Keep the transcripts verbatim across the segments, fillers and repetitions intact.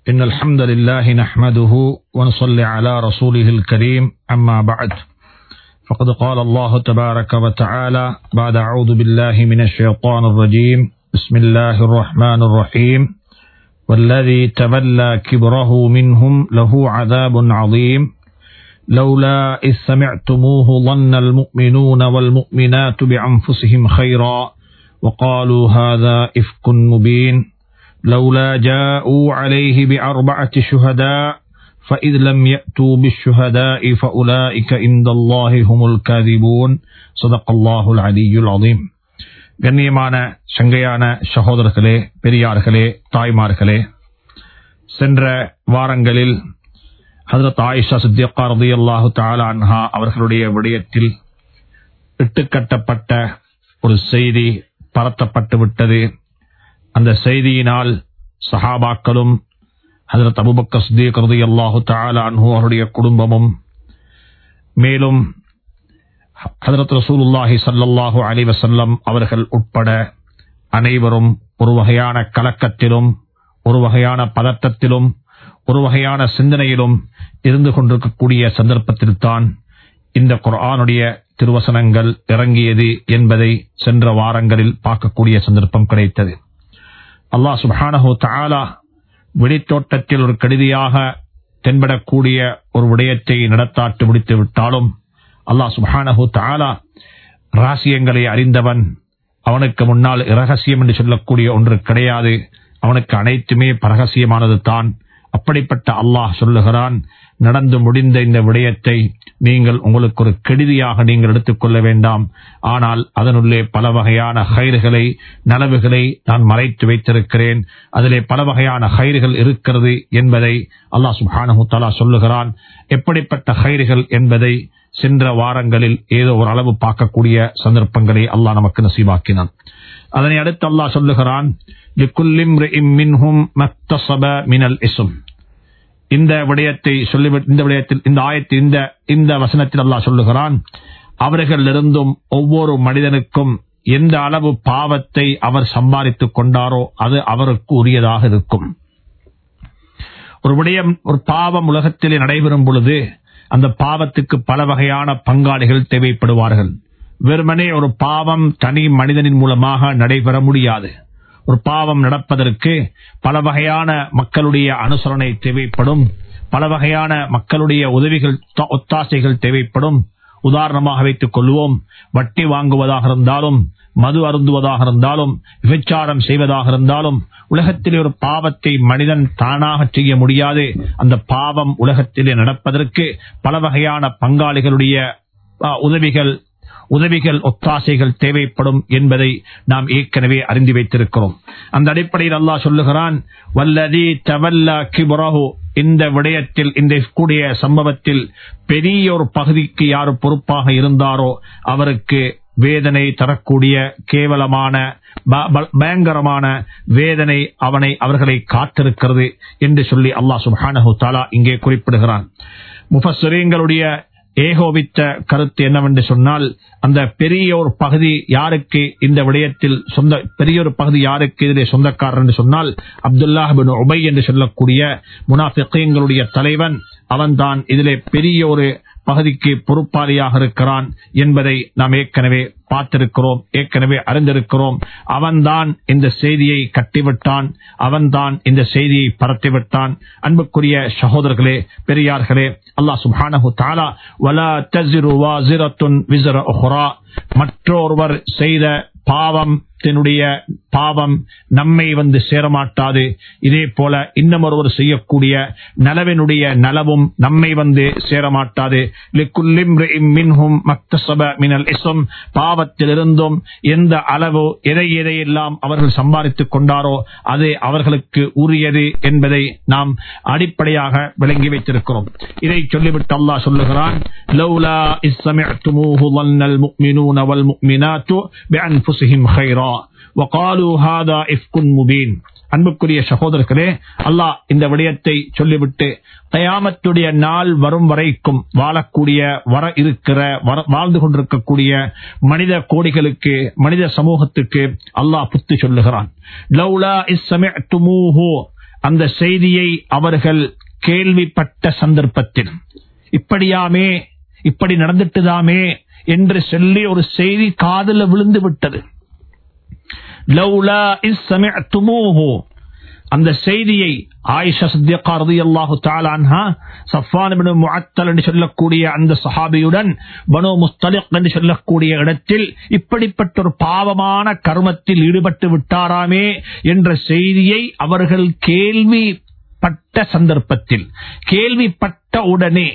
إن الحمد لله نحمده ونصلي على رسوله الكريم أما بعد فقد قال الله تبارك وتعالى بعد أعوذ بالله من الشيطان الرجيم بسم الله الرحمن الرحيم والذي تولى كبره منهم له عذاب عظيم لولا إذ سمعتموه ظن المؤمنون والمؤمنات بأنفسهم خيرا وقالوا هذا إفك مبين لولا جاءوا عليه بأربعة شهداء فإذ لم يأتوا بالشهداء فأولئك عند الله هم الكاذبون صدق الله العلي العظيم. கண்ணியமான சங்கையான சகோதரர்களே, பெரியார்களே, தாய்மார்களே, சென்ற வாரங்களில் ஹஜ்ரத் ஆயிஷா சித்திகா ரலியல்லாஹு தஆலா அன்ஹா அவர்களுடைய விடயத்தில் இட்டுக்கட்டப்பட்ட ஒரு செய்தி பரத்தப்பட்டு விட்டது. அந்த செய்தியினால் சஹாபாக்களும் ஹஜ்ரத் அபூபக்கர் சித்திக் ரலியல்லாஹு தஆலா அன்ஹு அவருடைய குடும்பமும் மேலும் ஹஜ்ரத் ரசூலுல்லாஹி ஸல்லல்லாஹு அலைஹி வஸல்லம் அவர்கள் உட்பட அனைவரும் ஒரு வகையான கலக்கத்திலும் ஒரு வகையான பதட்டத்திலும் ஒரு வகையான சிந்தனையிலும் இருந்து கொண்டிருக்கக்கூடிய சந்தர்ப்பத்தில் தான் இந்த குர்ஆனுடைய திருவசனங்கள் இறங்கியது என்பதை சென்ற வாரங்களில் பார்க்கக்கூடிய சந்தர்ப்பம் கிடைத்தது. அல்லாஹ் சுப்ஹானஹு தஆலா வெளித்தோட்டத்தில் ஒரு கடிதியாக தென்படக்கூடிய ஒரு விடயத்தை நடத்தாட்டு முடித்து விட்டாலும் அல்லாஹ் சுப்ஹானஹு தஆலா ரகசியங்களை அறிந்தவன். அவனுக்கு முன்னால் இரகசியம் என்று சொல்லக்கூடிய ஒன்று கிடையாது. அவனுக்கு அனைத்துமே பரகசியமானது தான். அப்படிப்பட்ட அல்லாஹ் சொல்லுகிறான், நடந்து முடிந்த இந்த விடயத்தை நீங்கள் உங்களுக்கு ஒரு கெடுதியாக நீங்கள் எடுத்துக்கொள்ள வேண்டாம். ஆனால் அதனுள்ளே பல வகையான ஹைர்களை நலவுகளை நான் மறைத்து வைத்திருக்கிறேன். அதிலே பல வகையான ஹைர்கள் இருக்கிறது என்பதை அல்லாஹ் சுப்ஹானஹு தஆலா சொல்லுகிறான். எப்படிப்பட்ட ஹைர்கள் என்பதை சென்ற வாரங்களில் ஏதோ ஒரு அளவு பார்க்கக்கூடிய சந்தர்ப்பங்களை அல்லாஹ் நமக்கு நசீபாக்கினான். அதனை அடுத்து அல்லாஹ் சொல்லுகிறான், லிக்குல்லி இம்ரிஇம் மின்ஹும் மக்தஸப மினல் இஸ்ம். இந்த விடயத்தை சொல்லி இந்த விடயத்தில் இந்த ஆயத்தில் இந்த இந்த வசனத்தில் அல்லாஹ் சொல்லுகிறான், அவர்களிலிருந்தும் ஒவ்வொரு மனிதனுக்கும் எந்த அளவு பாவத்தை அவர் சம்பாதித்துக் கொண்டாரோ அது அவருக்கு உரியதாக இருக்கும். ஒரு விடயம் ஒரு பாவம் உலகத்திலே நடைபெறும் பொழுது அந்த பாவத்துக்கு பல வகையான பங்காளிகள் தேவைப்படுவார்கள். வெறுமனே ஒரு பாவம் தனி மனிதனின் மூலமாக நடைபெற முடியாது. ஒரு பாவம் நடப்பதற்கு பல வகையான மக்களுடைய அனுசரணை தேவைப்படும். பல வகையான மக்களுடைய உதவிகள் ஒத்தாசைகள் தேவைப்படும். உதாரணமாக வைத்துக் கொள்வோம், வட்டி வாங்குவதாக இருந்தாலும், மது அருந்துவதாக இருந்தாலும், விபச்சாரம் செய்வதாக இருந்தாலும், உலகத்திலே ஒரு பாவத்தை மனிதன் தானாக செய்ய முடியாது. அந்த பாவம் உலகத்திலே நடப்பதற்கு பல வகையான பங்காளிகளுடைய உதவிகள் உதவிகள் ஒத்தாசைகள் தேவைப்படும் என்பதை நாம் ஏற்கனவே அறிந்து வைத்திருக்கிறோம். அந்த அடிப்படையில் அல்லாஹ் சொல்லுகிறான், வல்லதி தவல்லா கிப்ரஹு. இந்த விடயத்தில் இந்த கூடிய சம்பவத்தில் பெரிய ஒரு பகுதிக்கு யார் பொறுப்பாக இருந்தாரோ அவருக்கு வேதனை தரக்கூடிய கேவலமான பயங்கரமான வேதனை அவனை அவர்களை காத்திருக்கிறது என்று சொல்லி அல்லாஹ் சுப்ஹானஹு தஆலா இங்கே குறிப்பிடுகிறான். முஃபஸ்ஸிரீன்களுடைய ஏகோபித்த கருத்து என்னவென்று சொன்னால், அந்த பெரிய ஒரு பகுதி யாருக்கு இந்த விடயத்தில் சொந்த பெரிய ஒரு பகுதி யாருக்கு இதிலே சொந்தக்காரர் என்று சொன்னால், அப்துல்லாஹ் இப்னு உபை என்று சொல்லக்கூடிய முனாஃபிகீன்களுடைய தலைவன் அவன்தான் இதிலே பெரிய ஒரு பகுதிக்கு பொறுப்பாளியாக இருக்கிறான் என்பதை நாம் ஏற்கனவே பார்த்திருக்கிறோம், ஏற்கனவே அறிந்திருக்கிறோம். அவன்தான் இந்த செய்தியை கட்டிவிட்டான், அவன்தான் இந்த செய்தியை பரத்திவிட்டான். அன்புக்குரிய சகோதரர்களே, பெரியார்களே, அல்லாஹ் சுப்ஹானஹு தஆலா வலா தஸிரு வாஸிரத்துன் விஸ்ர உக்ரா, மற்றொருவர் செய்த பாவத்தினுடைய பாவம் நம்மை வந்து சேரமாட்டாது. இதே போல இன்னும் ஒருவர் செய்யக்கூடிய நலவினுடைய நலவும் நம்மை வந்து சேரமாட்டாது. லிக்குல்லி இம்ரிஇம் மின்ஹும் மக்தஸப மினல் இஸ்ம். பாவத்திலிருந்தும் எந்த அளவு எதை எதையெல்லாம் அவர்கள் சம்பாதித்துக் கொண்டாரோ அது அவர்களுக்கு உரியது என்பதை நாம் அடிப்படையாக விளங்கி வைத்திருக்கிறோம். இதை சொல்லிவிட்டு அல்லாஹ் சொல்லுகிறான், லௌலா இஸ் சமிஅ்துமூஹு ظنல் முஃமினூன வல் முஃமினாத்து பிஅன்ஃபுஸிஹிம் கைரா வகாலு ஹாதா இஃப்குன் முபீன். அன்புக்குரிய சகோதரர்களே, அல்லாஹ் இந்த விடயத்தை சொல்லிவிட்டு கயாமத்துடைய நாள் வரும் வரைக்கும் வாழக்கூடிய வர இருக்கிற வாழ்ந்து கொண்டிருக்கக்கூடிய மனித கோடிகளுக்கு மனித சமூகத்துக்கு அல்லாஹ் புத்தி சொல்லுகிறான். லௌலா இஸ் சமிஅ்துமூஹு, அந்த செய்தியை அவர்கள் கேள்விப்பட்ட சந்தர்ப்பத்தில் இப்படியாமே இப்படி நடந்துட்டுதாமே என்று சொல்லி ஒரு செய்தி காதுல விழுந்து விட்டது. லௌலா இஸ் சமிஅ்துமூஹு, அந்த செய்தியை ஆயிஷா சித்திகா ரலியல்லாஹு தஆலா அன்ஹா சஃப்வான் இப்னு முஅத்தல் என்று சொல்லக்கூடிய அந்த சஹாபியுடன் பனு முஸ்தலிக் என்று சொல்லக்கூடிய இடத்தில் இப்படிப்பட்ட ஒரு பாவமான கர்மத்தில் ஈடுபட்டு விட்டாராமே என்ற செய்தியை அவர்கள் கேள்விப்பட்ட சந்தர்ப்பத்தில், கேள்விப்பட்ட உடனே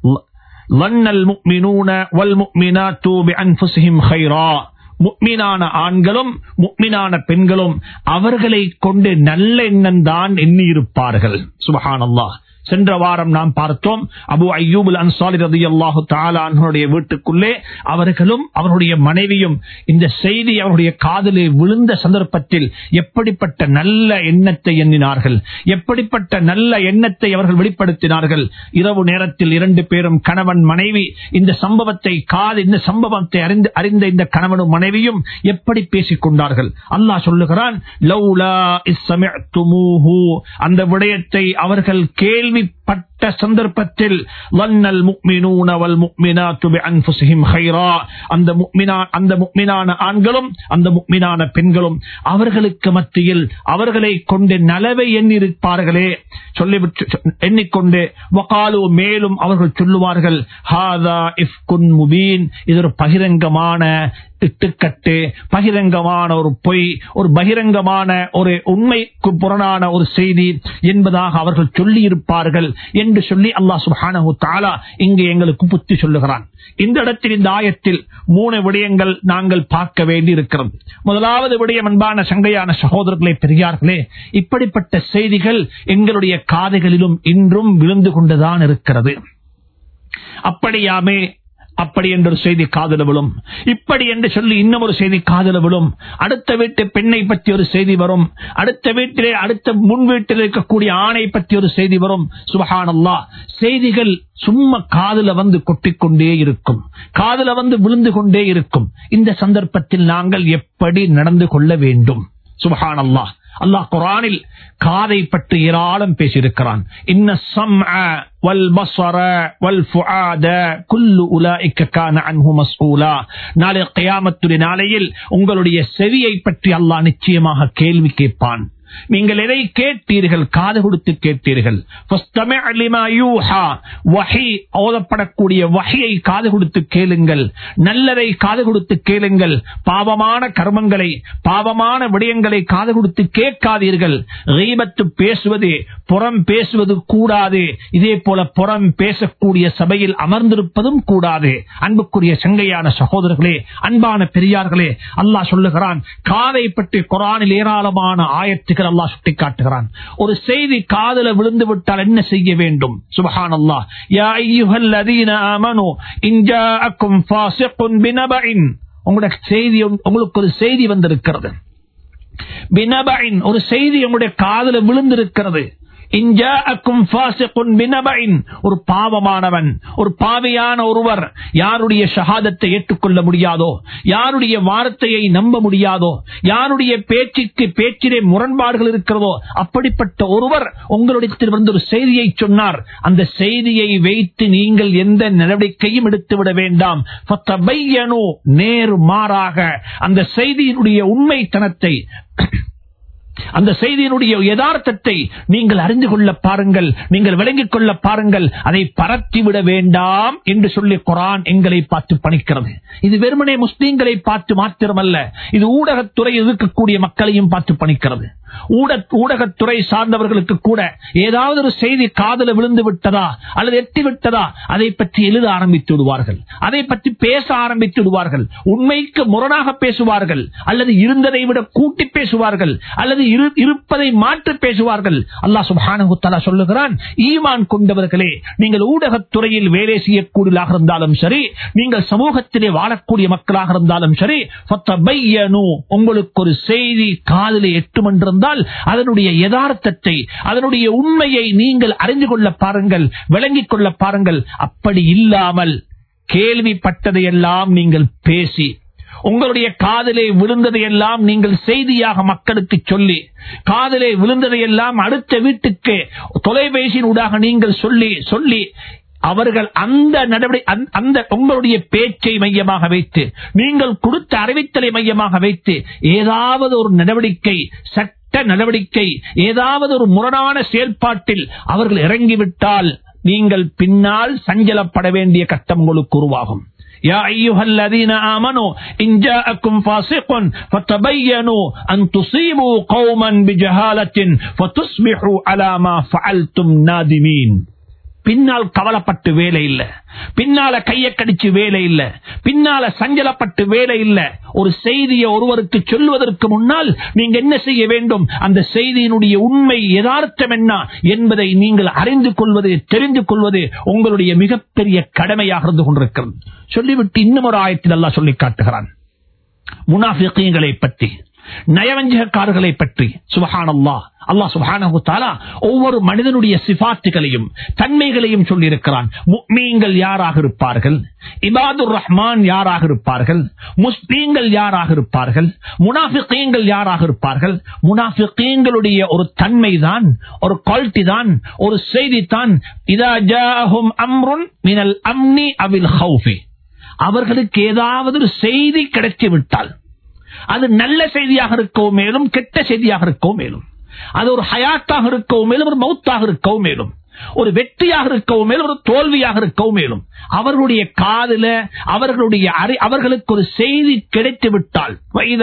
லன்னல் முஃமினூன வல் முஃமினாத்து பிஅன்ஃபுஸிஹிம் கைரா, முஃமினான ஆண்களும் முஃமினான பெண்களும் அவர்களை கொண்டு நல்ல எண்ணம் தான் எண்ணியிருப்பார்கள். சுப்ஹானல்லாஹ். சென்ற வாரம் நாம் பார்த்தோம், அபு அய்யூப் அல் அன்சாரி ரலியல்லாஹு தஆலா அன்ஹுடைய வீட்டுக்குள்ளே அவர்களும் அவருடைய மனைவியும் இந்த செய்தி அவருடைய காதிலே விழுந்த சந்தர்ப்பத்தில் எப்படிப்பட்ட நல்ல எண்ணத்தை எண்ணினார்கள், எப்படிப்பட்ட நல்ல எண்ணத்தை அவர்கள் வெளிப்படுத்தினார்கள். இரவு நேரத்தில் இரண்டு பேரும் கணவன் மனைவி இந்த சம்பவத்தை காது இந்த சம்பவத்தை அறிந்து அறிந்த இந்த கணவனும் மனைவியும் எப்படி பேசிக் கொண்டார்கள். அல்லாஹ் சொல்லுகிறான், லௌலா இஸ் சமிஅ்துமூஹு, அந்த விடயத்தை அவர்கள் கேள்விப்பட்ட சந்தர்ப்பத்தில் வன்னல் முஃமினூன வல் முஃமினாத்து பிஅன்ஃபுஸிஹிம் கைரா, அந்த முஃமினா அந்த முஃமினான ஆண்களும் அந்த முஃமினான பெண்களும் அவர்களுக்கு மத்தியில் அவர்களை கொண்டு நலவை எண்ணிருப்பார்களே சொல்லிவிட்டு எண்ணிக்கொண்டு வகாலு, மேலும் அவர்கள் சொல்லுவார்கள், ஹாதா இஃப்குன் முபீன், இது ஒரு பகிரங்கமான இட்டுக்கட்டு, பகிரங்கமான ஒரு பொய், ஒரு பகிரங்கமான ஒரு உண்மைக்கு புறனான ஒரு செய்தி என்பதாக அவர்கள் சொல்லி இருப்பார்கள் என்று சொல்லி அல்லாஹ் சுப்ஹானஹு தஆலா இங்கே எங்களுக்கு புத்தி சொல்லுகிறான். இந்த இடத்தில் இந்த ஆயத்தில் மூணு விடயங்கள் நாங்கள் பார்க்க வேண்டி இருக்கிறது. முதலாவது விடயம், அன்பான சங்கையான சகோதரர்களே, பெரியார்களே, இப்படிப்பட்ட செய்திகள் எங்களுடைய காதுகளிலும் இன்றும் விழுந்து கொண்டுதான் இருக்கிறது. அப்படியாமே அப்படி என்ற ஒரு செய்தி காதுல விழும், இப்படி என்று சொல்லி இன்னும் ஒரு செய்தி காதுல விழும், அடுத்த வீட்டு பெண்ணை பற்றி ஒரு செய்தி வரும், அடுத்த வீட்டிலே அடுத்த முன் வீட்டில் இருக்கக்கூடிய ஆணை பற்றி ஒரு செய்தி வரும். சுப்ஹானல்லாஹ். செய்திகள் சும்மா காதுல வந்து கொட்டிக்கொண்டே இருக்கும், காதுல வந்து விழுந்து கொண்டே இருக்கும். இந்த சந்தர்ப்பத்தில் நாங்கள் எப்படி நடந்து கொள்ள வேண்டும்? சுப்ஹானல்லாஹ். அல்லாஹ் குர்ஆனில் காதை பற்றி ஏராளம் பேசியிருக்கிறான். இன்ன ஸம்அ வல் பஸர வல் ஃபுஆத குல்லு உலாயிக கான அன்ஹு மஸ்ஊலா. நாளை கியாமத்துடைய நாளையில் உங்களுடைய செவியை பற்றி அல்லாஹ் நிச்சயமாக கேள்வி கேட்பான். நீங்கள் எதை கேட்டீர்கள்? காது கொடுத்து கேட்டீர்கள். வஹி, ஓதப்படக்கூடிய வஹியை காது கொடுத்து கேளுங்கள், நல்லதை காது கொடுத்து கேளுங்கள். பாவமான கர்மங்களை, பாவமான விடயங்களை காது கொடுத்து கேட்காதீர்கள். கீபத்து பேசுவது, புறம் பேசுவது கூடாது. இதே போல புறம் பேசக்கூடிய சபையில் அமர்ந்திருப்பதும் கூடாது. அன்புக்குரிய சங்கையான சகோதரர்களே, அன்பான பெரியார்களே, அல்லாஹ் சொல்லுகிறான், காதை பற்றி குர்ஆனில் ஏராளமான ஆயத்துகள் அல்லாஹ் சுட்டி காட்டுகிறான். ஒரு செய்தி காதுல விழுந்து விட்டால் என்ன செய்ய வேண்டும்? சுப்ஹானல்லாஹ். யா அய்யுஹல்லதீன ஆமனூ இன் ஜாஅக்கும் ஃபாஸிகுன் பினபஇன், உங்களுக்கு செய்தி, உங்களுக்கு ஒரு செய்தி வந்திருக்கிறது. பினபஇன், ஒரு செய்தி உங்களுடைய காதுல விழுந்திருக்கிறது. ஒரு பாவமானவன், ஒரு பாவியான ஒருவர் யாருடைய ஷஹாதத்தை ஏற்றுக்கொள்ள முடியாதோ, யாருடைய வார்த்தையை நம்ப முடியாதோ, யாருடைய பேச்சுக்கு பேச்சிலே முரண்பாடுகள் இருக்கிறதோ, அப்படிப்பட்ட ஒருவர் உங்களிடத்தில் வந்து ஒரு செய்தியை சொன்னார். அந்த செய்தியை வைத்து நீங்கள் எந்த நடவடிக்கையும் எடுத்துவிட வேண்டாம். நேரு மாறாக அந்த செய்தியினுடைய உண்மைத்தனத்தை, அந்த செய்தியினுடைய யதார்த்தத்தை நீங்கள் அறிந்து கொள்ள பாருங்கள், நீங்கள் விளங்கிக் கொள்ள பாருங்கள். அதை பரத்திவிட வேண்டாம் என்று சொல்லி குர்ஆன் எங்களை பார்த்து பணிக்கிறது. இது வெறுமனே முஸ்லிம்களை பார்த்து மாத்திரமல்ல, இது ஊடகத்துறையில் இருக்கக்கூடிய மக்களையும் பார்த்து பணிக்கிறது. ஊடகத்துறை சார்ந்தவர்களுக்கு கூட ஏதாவது ஒரு செய்தி காதல விழுந்து விட்டதா அல்லது எட்டி விட்டதா அதை பற்றி எழுத ஆரம்பித்து விடுவார்கள், அதை பற்றி பேச ஆரம்பித்து விடுவார்கள். உண்மைக்கு முரணாக பேசுவார்கள், அல்லது இருந்ததை விட கூட்டி பேசுவார்கள், அல்லது இருப்பதை மாற்றி பேசுவார்கள். அல்லாஹ் சுப்ஹானஹு தஆலா சொல்லுகிறான், ஈமான் கொண்டவர்களே, நீங்கள் ஊடகத்துறையில் வேலை செய்யக்கூடியவர்களாக இருந்தாலும் சரி, நீங்கள் சமூகத்திலே வாழக்கூடிய மக்களாக இருந்தாலும் சரி, ஃபத்தபையனு, உங்களுக்கு ஒரு செய்தி காதிலே எட்டும் என்றிருந்தால் அதனுடைய யதார்த்தத்தை, அதனுடைய உண்மையை நீங்கள் அறிந்து கொள்ள பாருங்கள், விளங்கிக் கொள்ள பாருங்கள். அப்படி இல்லாமல் கேள்விப்பட்டதையெல்லாம் நீங்கள் பேசி உங்களுடைய காதிலே விழுந்ததையெல்லாம் நீங்கள் செய்தியாக மக்களுக்கு சொல்லி, காதிலே விழுந்ததையெல்லாம் அடுத்த வீட்டுக்கு தொலைபேசியின் ஊடாக நீங்கள் சொல்லி சொல்லி அவர்கள் அந்த நடவடிக்கை, அந்த உங்களுடைய பேச்சை மையமாக வைத்து, நீங்கள் கொடுத்த அறிவித்தலை மையமாக வைத்து ஏதாவது ஒரு நடவடிக்கை, சட்ட நடவடிக்கை, ஏதாவது ஒரு முரணான செயல்பாட்டில் அவர்கள் இறங்கிவிட்டால் நீங்கள் பின்னால் சஞ்சலப்பட வேண்டிய கட்டம் உங்களுக்கு உருவாகும். يا أيها الذين آمنوا إن جاءكم فاسق فتبينوا أن تصيبوا قوما بجهالة فتصبحوا على ما فعلتم نادمين. பின்னால் கவலைப்பட்டு வேலை இல்ல, பின்னால கைய கடிச்சு வேலை இல்ல, பின்னால சஞ்சலப்பட்டு வேலை இல்ல. ஒரு செய்தியை ஒருவருக்கு சொல்வதற்கு முன்னால் நீங்க என்ன செய்ய வேண்டும்? அந்த செய்தியினுடைய உண்மை யதார்த்தம் என்ன என்பதை நீங்கள் அறிந்து கொள்வது, தெரிந்து கொள்வது உங்களுடைய மிகப்பெரிய கடமையாக இருந்து கொண்டிருக்கிறது. சொல்லிவிட்டு இன்னும் ஒரு ஆயத்தில் அல்லாஹ் சொல்லி காட்டுகிறான் முனாஃபிகீன்களை பற்றி, நயவஞ்சகக்காரர்களை பற்றி. சுப்ஹானல்லாஹ், அல்லாஹ் சுப்ஹானஹு வ தஆலா ஒவ்வொரு மனிதனுடைய சிஃபாத்துகளையும் தன்மைகளையும் சொல்லி இருக்கிறான். முஃமின்கள் யாராக இருப்பார்கள், இபாதுர் ரஹ்மான் யாராக இருப்பார்கள், முஸ்லிம்கள் யாராக இருப்பார்கள், முனாஃபிகீன்கள் யாராக இருப்பார்கள். முனாஃபிகீன்களுடைய ஒரு தன்மை தான், ஒரு குவாலிட்டி தான், ஒரு செய்தி தான், இதா ஜாஅஹும் அம்ருன் மினல் அம்னி அவில் ஹௌஃபி, அவர்களுக்கு ஏதாவது ஒரு செய்தி கிடைத்து விட்டால் அது நல்ல செய்தியாக இருக்கவும் மேலும், கெட்ட செய்தியாக இருக்கவும் மேலும், அது ஒரு ஹயாத்தாக இருக்கவும் மேலும், ஒரு மௌத்தாக இருக்கவும் மேலும், ஒரு வெற்றியாக இருக்கவும் மேலும், ஒரு தோல்வியாக இருக்கவும் மேலும், அவர்களுடைய காதுல அவர்களுடைய அவர்களுக்கு ஒரு செய்தி கிடைத்து விட்டால்,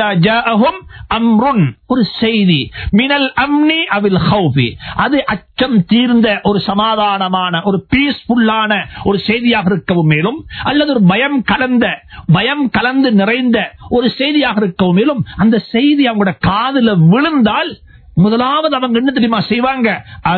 ஒரு செய்தி மினல் அம்னி அவில் ஹௌஃபி, அது அச்சம் தீர்ந்த ஒரு சமாதானமான ஒரு பீஸ்ஃபுல்லான ஒரு செய்தியாக இருக்கவும் மேலும், அல்லது ஒரு பயம் கலந்த பயம் கலந்து நிறைந்த ஒரு செய்தியாக இருக்கவும் மேலும், அந்த செய்தி அவங்களோட காதுல விழுந்தால் முதலாவது அவங்க என்ன தெரியுமா செய்வாங்க?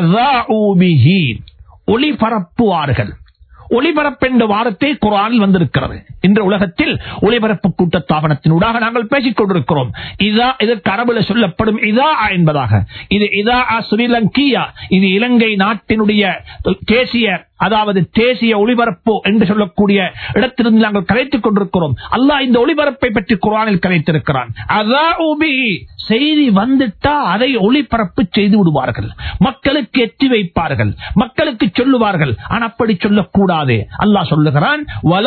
ஒளிபரப்புவார்கள். ஒளிபரப்பு என்ற வார்த்தை குர்ஆனில் வந்திருக்கிறது. இன்று உலகத்தில் ஒளிபரப்பு கூட்டத்தாபனத்தினூடாக நாங்கள் பேசிக் கொண்டிருக்கிறோம். இதா இதற்கு அரபுல சொல்லப்படும் இதா என்பதாக. இது இதா ஸ்ரீலங்கியா, இது இலங்கை நாட்டினுடைய தேசிய, அதாவது தேசிய ஒளிபரப்பு என்று சொல்லக்கூடிய இடத்திலிருந்து நாங்கள் கலைத்துக் கொண்டிருக்கிறோம். அல்லாஹ் இந்த ஒளிபரப்பை பற்றி குர்ஆனில் கலைத்திருக்கிறான். செய்தி வந்துட்டா அதை ஒளிபரப்பு செய்து விடுவார்கள், மக்களுக்கு எட்டி வைப்பார்கள், மக்களுக்கு சொல்லுவார்கள். ஆனால் அப்படி சொல்லக்கூடாது. அல்லாஹ் சொல்லுகிறான்,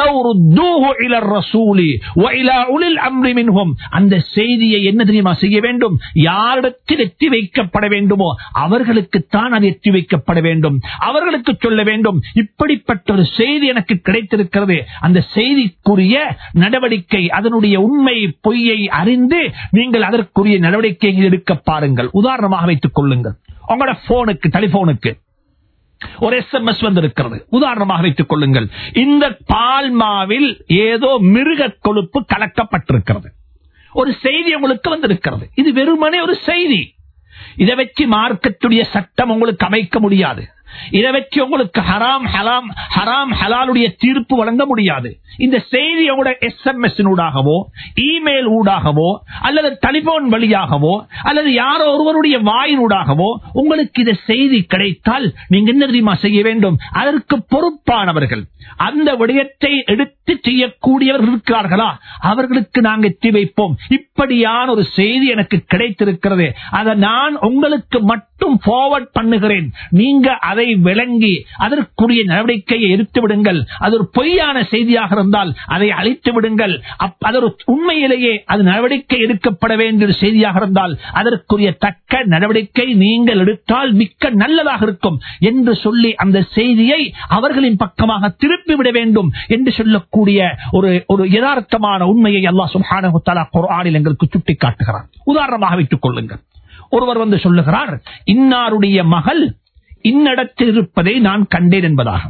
அந்த செய்தியை என்ன தெரியுமா செய்ய வேண்டும்? யாரிடத்தில் எட்டி வைக்கப்பட வேண்டுமோ அவர்களுக்குத்தான் அது எட்டி வைக்கப்பட வேண்டும், அவர்களுக்கு சொல்ல வேண்டும், இப்படிப்பட்ட ஒரு செய்தி எனக்கு கிடைத்திருக்கிறது. அந்த செய்திக்குரிய நடவடிக்கை, அதனுடைய உண்மை பொய்யை அறிந்து நீங்கள் அதற்குரிய நடவடிக்கைகள் எடுக்க பாருங்கள். உதாரணமாக வைத்துக் கொள்ளுங்கள், உங்களோட போனுக்கு, டெலிபோனுக்கு ஒரு எஸ் எம் எஸ் வந்திருக்கிறது. உதாரணமாக வைத்துக் கொள்ளுங்கள், இந்த பால்மாவில் ஏதோ மிருக கொழுப்பு கலக்கப்பட்டிருக்கிறது, ஒரு செய்தி உங்களுக்கு வந்திருக்கிறது. இது வெறுமனே ஒரு செய்தி. இதை வச்சு மார்க்கத்துடைய சட்டம் உங்களுக்கு அமைக்க முடியாது. இதை வச்சு உங்களுக்கு ஹராம் ஹலாம் ஹராம் ஹலாலுடைய தீர்ப்பு வழங்க முடியாது. இந்த செய்தி உங்களோட எஸ் எம் எஸ் ஊடாகவோ, இமெயில் ஊடாகவோ, அல்லது டெலிபோன் வழியாகவோ, அல்லது யாரோ ஒருவருடைய வாயினூடாகவோ உங்களுக்கு இந்த செய்தி கிடைத்தால் நீங்க என்ன தெரியுமா செய்ய வேண்டும்? அதற்கு பொறுப்பானவர்கள், அந்த விடயத்தை எடுத்து செய்யக்கூடியவர்கள் இருக்கிறார்களா, அவர்களுக்கு நாங்கள் எத்தி வைப்போம். இப்படியான ஒரு செய்தி எனக்கு கிடைத்திருக்கிறது, அதை நான் உங்களுக்கு மட்டும் ஃபார்வர்ட் பண்ணுகிறேன், நீங்க அதை விளங்கி அதற்குரிய நடவடிக்கையை எடுத்து விடுங்கள். அது ஒரு பொய்யான செய்தியாக இருந்தால் அதை அழித்து விடுங்கள். அது ஒரு உண்மையிலேயே அது நடவடிக்கை எடுக்கப்பட வேண்டிய செய்தியாக இருந்தால் அதற்குரிய தக்க நடவடிக்கை நீங்கள் எடுத்தால் மிக்க நல்லதாக இருக்கும் என்று சொல்லி அந்த செய்தியை அவர்களின் பக்கமாக திருப்பிவிட வேண்டும் என்று சொல்லக்கூடிய ஒரு ஒரு யதார்த்தமான உண்மையை அல்லாஹ் சுப்ஹானஹு வ தஆலா குர்ஆனில் எங்களுக்கு சுட்டி காட்டுகிறார். உதாரணமாக வைத்துக் கொள்ளுங்கள், ஒருவர் வந்து சொல்லுகிறார், இன்னாருடைய மகள் இன்னிடத்தில் இருப்பதை நான் கண்டேன் என்பதாக.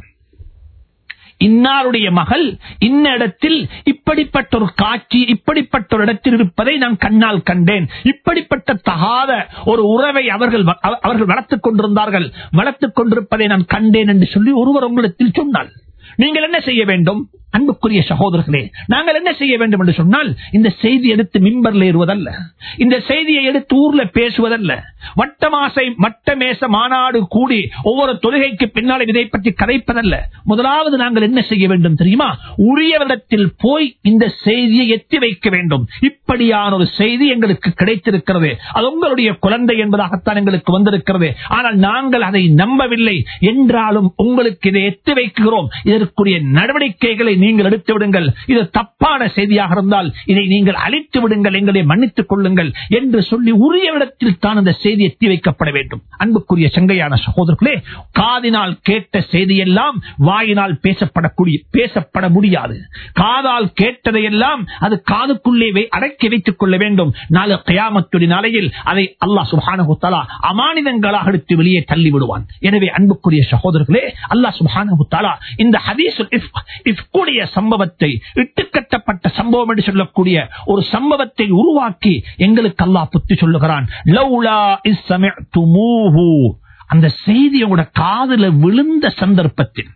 இன்னாருடைய மகள் இன்னிடத்தில் இப்படிப்பட்ட ஒரு காட்சி, இப்படிப்பட்ட ஒரு இடத்தில் இருப்பதை நான் கண்ணால் கண்டேன், இப்படிப்பட்ட தகாத ஒரு உறவை அவர்கள் அவர்கள் வளர்த்துக் கொண்டிருந்தார்கள், வளர்த்துக் கொண்டிருப்பதை நான் கண்டேன் என்று சொல்லி ஒருவர் உங்களிடத்தில் சொன்னால் நீங்கள் என்ன செய்ய வேண்டும்? அன்புக்குரிய சகோதரர்களே, நாங்கள் என்ன செய்ய வேண்டும் என்று சொன்னால், இந்த செய்தி எடுத்து மிம்பர்ல ஏறுவதல்ல, இந்த செய்தியை எடுத்து ஊர்ல பேசுவதல்ல, வட்டமாசை மட்டமேச மாநாடு கூடி ஒவ்வொரு தொழுகைக்கு பின்னாலும் இதை பற்றி கதைப்பதல்ல. முதலாவது நாங்கள் என்ன செய்ய வேண்டும் தெரியுமா? உரியவரிடத்தில் போய் இந்த செய்தியை எத்தி வைக்க வேண்டும். இப்படியான ஒரு செய்தி எங்களுக்கு கிடைத்திருக்கிறது, அது உங்களுடைய குழந்தை என்பதாகத்தான் எங்களுக்கு வந்திருக்கிறது, ஆனால் நாங்கள் அதை நம்பவில்லை என்றாலும் உங்களுக்கு இதை எத்தி வைக்கிறோம், இதற்குரிய நடவடிக்கைகளை நீங்கள் எடுத்து விடுங்கள். இது தப்பான செய்தியாக இருந்தால் இதை நீங்கள் அழித்து விடுங்கள், எங்களை மன்னித்துக் கொள்ளுங்கள் என்று சொல்லி உரியவிடத்தில் தான் அந்த செய்தி எத்தி வைக்கப்பட வேண்டும். அன்புக்குரிய சங்கையான சகோதரர்களே, காதினால் கேட்ட செய்தியெல்லாம் வாயினால் பேசப்படக்கூடிய பேசப்பட முடியாது. காதால் கேட்டதையெல்லாம் அது காதுக்குள்ளே அடக்கி வைத்துக் கொள்ள வேண்டும். நாளை கியாமத்துடைய நாளையில் அதை அல்லாஹ் சுப்ஹானஹு வ தஆலா அமானிதங்களாக எடுத்து வெளியே தள்ளி விடுவான். எனவே அன்புக்குரிய சகோதரர்களே, அல்லாஹ் சுப்ஹானஹு வ தஆலா இந்த ஹதீஸுல் இஃப்க் சம்பவத்தை, இட்டுக்கட்டப்பட்ட சம்பவம் என்று சொல்லக்கூடிய ஒரு சம்பவத்தை உருவாக்கி எங்களுக்கு அல்லாஹ் புத்தி சொல்லுகிறான். லௌலா இஸ் சமிஅ்துமூஹு, அந்த செய்தி உங்களோட காதுல விழுந்த சந்தர்ப்பத்தில்,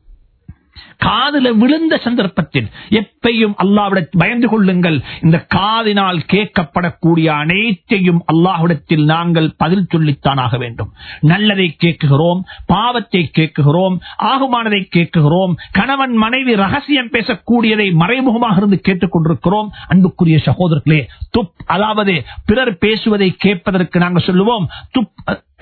காதுல விழுந்த சந்தர்ப்பத்தில் எப்பையும் அல்லாஹ்விடத்தில் பயந்து கொள்ளுங்கள். இந்த காதினால் கேட்கப்படக்கூடிய அனைத்தையும் அல்லாஹ்விடத்தில் நாங்கள் பதில் சொல்லித்தானாக வேண்டும். நல்லதை கேட்கிறோம், பாவத்தை கேட்கிறோம், ஆகுமானதை கேட்கிறோம், கணவன் மனைவி ரகசியம் பேசக்கூடியதை மறைமுகமாக இருந்து கேட்டுக் கொண்டிருக்கிறோம். அன்புக்குரிய சகோதரர்களே, துப் அதாவது பிறர் பேசுவதை கேட்பதற்கு நாங்கள் சொல்லுவோம் துப்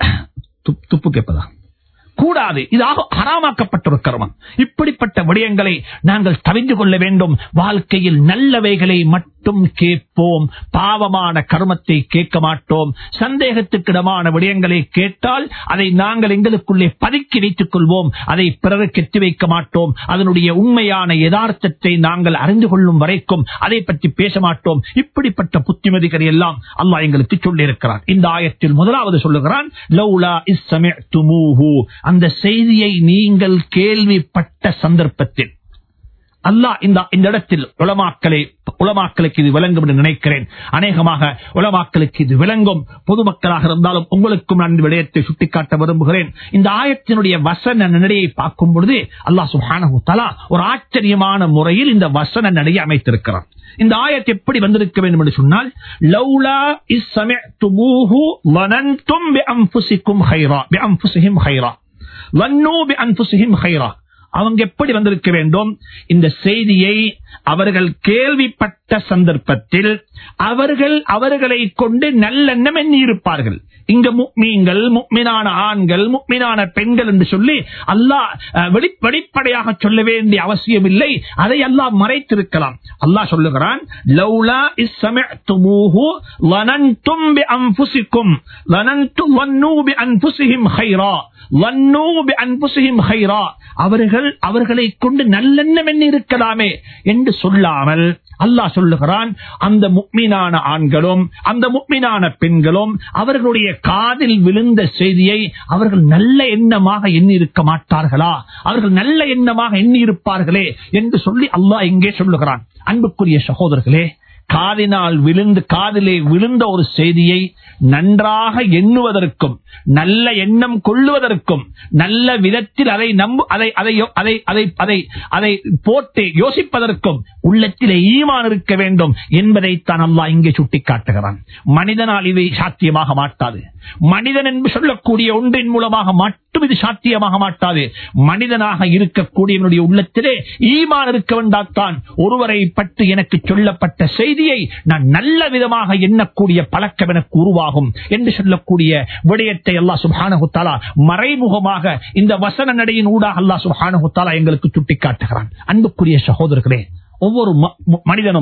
துப்பு கேட்பதா கூடாது, இது ஹராமாக்கப்பட்ட ஒரு கர்மம். இப்படிப்பட்ட விடயங்களை நாங்கள் தவிர்த்து கொள்ள வேண்டும். வாழ்க்கையில் நல்லவைகளை மட்டும் கேட்போம், பாவமான கர்மத்தை கேட்க மாட்டோம். சந்தேகத்துக்கிடமான விடயங்களை கேட்டால் அதை நாங்கள் எங்களுக்குள்ளே பதுக்கி வைத்துக் கொள்வோம், அதை பிறருக்கு எத்தி வைக்க மாட்டோம். அதனுடைய உண்மையான யதார்த்தத்தை நாங்கள் அறிந்து கொள்ளும் வரைக்கும் அதை பற்றி பேச மாட்டோம். இப்படிப்பட்ட புத்திமதிகளை எல்லாம் அல்லாஹ் எங்களுக்கு சொல்லி இருக்கிறான். இந்த ஆயத்தில் முதலாவது சொல்லுகிறான், லௌலா இஸ் சமிஅ்துமூஹு, அந்த செய்தியை நீங்கள் கேள்விப்பட்ட சந்தர்ப்பத்தில். அல்லாஹ் இந்த இடத்தில் உலமாக்களை உலமாக்களுக்கு இது விளங்கும் என்று நினைக்கிறேன். அநேகமாக உலமாக்களுக்கு இது விளங்கும். பொதுமக்களாக இருந்தாலும் உங்களுக்கும் நான் இந்த விடயத்தை சுட்டிக்காட்ட விரும்புகிறேன். இந்த ஆயத்தினுடைய வசன நடையை பார்க்கும் பொழுது அல்லாஹ் சுப்ஹானஹு வ தஆலா ஒரு ஆச்சரியமான முறையில் இந்த வசன நடையை அமைத்திருக்கிறார். இந்த ஆயத் எப்படி வந்திருக்க வேண்டும் என்று சொன்னால், லௌலா இஸ் சமிஅ்துமூஹு வனன்தும் பிஅன்ஃபுசிக்கும் கைரா பிஅன்ஃபுசிஹிம் கைரா வன்னூ பிஅன்ஃபுசிஹிம் கைரா. அவங்க எப்படி வந்திருக்க வேண்டும்? இந்த செய்தியை அவர்கள் கேள்விப்பட்ட சந்தர்ப்பத்தில் அவர்கள் அவர்களை கொண்டு நல்லெண்ணம் எண்ணி இருப்பார்கள். இங்க முக்மீன்கள், முக்மினான ஆண்கள், முக்மினான பெண்கள் என்று சொல்லி அல்லாஹ் வெளிப்படையாக சொல்ல வேண்டிய அவசியம் இல்லை. அதை அல்லாஹ் மறைத்திருக்கலாம். அல்லாஹ் சொல்லுகிறான், லௌலா இஸ் சமிஅ்துமூஹு வனன்தும் பிஅன்ஃபுசிக்கும் வனன்தும் வன்னூ பிஅன்ஃபுசிஹிம் கைரா வன்னூ பிஅன்ஃபுசிஹிம் கைரா. அவர்கள் அவர்களை கொண்டு நல்லெண்ணம் எண்ணி இருக்கலாமே என்று சொல்லாமல் அல்லாஹ் சொல்லுகிறான், அந்த முக்மினான ஆண்களும் அந்த முக்மினான பெண்களும் அவர்களுடைய காதில் விழுந்த செய்தியை அவர்கள் நல்ல எண்ணமாக எண்ணி இருக்க மாட்டார்களா? அவர்கள் நல்ல எண்ணமாக எண்ணி இருப்பார்களே என்று சொல்லி அல்லாஹ் இங்கே சொல்லுகிறான். அன்புக்குரிய சகோதரர்களே, காதினால் விழுந்து காதிலே விழுந்த ஒரு செய்தியை நன்றாக எண்ணுவதற்கும் நல்ல எண்ணம் கொள்ளுவதற்கும் நல்ல விதத்தில் அதை நம்பு அதை அதை அதை அதை அதை அதை போட்டு யோசிப்பதற்கும் உள்ளத்திலே ஈமான் இருக்க வேண்டும் என்பதைத்தான் அல்லாஹ் இங்கே சுட்டிக்காட்டுகிறான். மனிதனால் இது சாத்தியமாக மாட்டாது. மனிதன் என்று சொல்லக்கூடிய ஒன்றின் மூலமாக மட்டும் இது சாத்தியமாக மாட்டாது. மனிதனாக இருக்கக்கூடியவனுடைய உள்ளத்திலே ஈமான் இருக்க வேண்டாத்தான் ஒருவரை பற்றி எனக்கு சொல்லப்பட்ட செய்தியை நான் நல்ல விதமாக எண்ணக்கூடிய பழக்கம் எனக்கு உருவாகும் என்று சொல்லக்கூடிய விடயத்தை அல்லாஹ் சுப்ஹானஹு வ தஆலா மறைமுகமாக இந்த வசன நடையின் ஊடாக அல்லாஹ் சுப்ஹானஹு வ தஆலா எங்களுக்கு சுட்டிக்காட்டுகிறான். அன்புக்குரிய சகோதரர்களே, ஒவ்வொரு மனிதனும்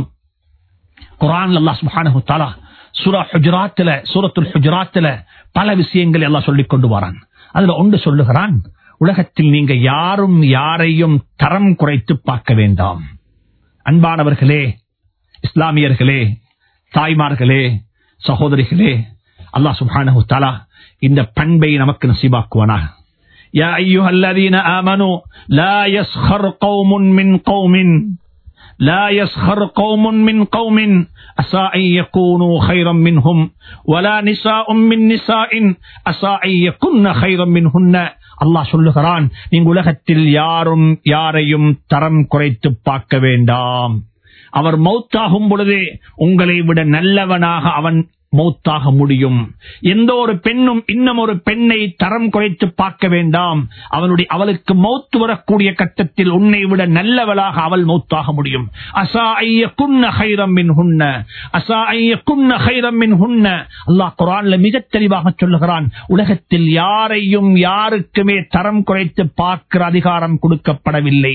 குர்ஆன்ல அல்லாஹ் சுப்ஹானஹு வ தஆலா சூரா ஹுஜராத்ல சூரத்துல் ஹுஜராத்ல பல விஷயங்களை அல்லாஹ் சொல்லிக் கொண்டு வரான். அதுல ஒன்று சொல்லுகிறான், உலகத்தில் நீங்க யாரும் யாரையும் தரம் குறைத்து பார்க்க வேண்டாம். அன்பானவர்களே, இஸ்லாமியர்களே, தாய்மார்களே, சகோதரிகளே, அல்லாஹ் சுப்ஹானஹு வ தஆலா இந்த பண்பை நமக்கு நசீபாக்குவானாக. யா அய்யுஹல்லதீன ஆமனூ லா யஸ்கர் கௌமுன் மின் கௌமின் லா யஸ்ஹர் கௌமுன் மின் கௌமின் அஸா அன் யகூனு கைரம் மின்ஹும் வலா நிஸாஉம் மின் நிஸாஇன் அஸா அன் யகுன்ன கைரம் மின்ஹுன்ன. அல்லாஹ் சொல்லுகிறான், நீங்க உலகத்தில் யாரும் யாரையும் தரம் குறைத்து பார்க்க வேண்டாம். அவர் மௌத்தாகும் பொழுதே உங்களை விட நல்லவனாக அவன் மௌத்தாக முடியும். எந்த ஒரு பெண்ணும் இன்னும் ஒரு பெண்ணை தரம் குறைத்து பார்க்க வேண்டாம். அவனுடைய அவளுக்கு மௌத்து வரக்கூடிய கட்டத்தில் உன்னை விட நல்லவளாக அவள் மௌத்தாக முடியும். அஸா ஐயகுன்ன கைரம் மின்ஹுன்ன அஸா ஐயகுன்ன கைரம் மின்ஹுன்ன. அல்லாஹ் குர்ஆன்ல மிக தெளிவாக சொல்லுகிறான், உலகத்தில் யாரையும் யாருக்குமே தரம் குறைத்து பார்க்கிற அதிகாரம் கொடுக்கப்படவில்லை.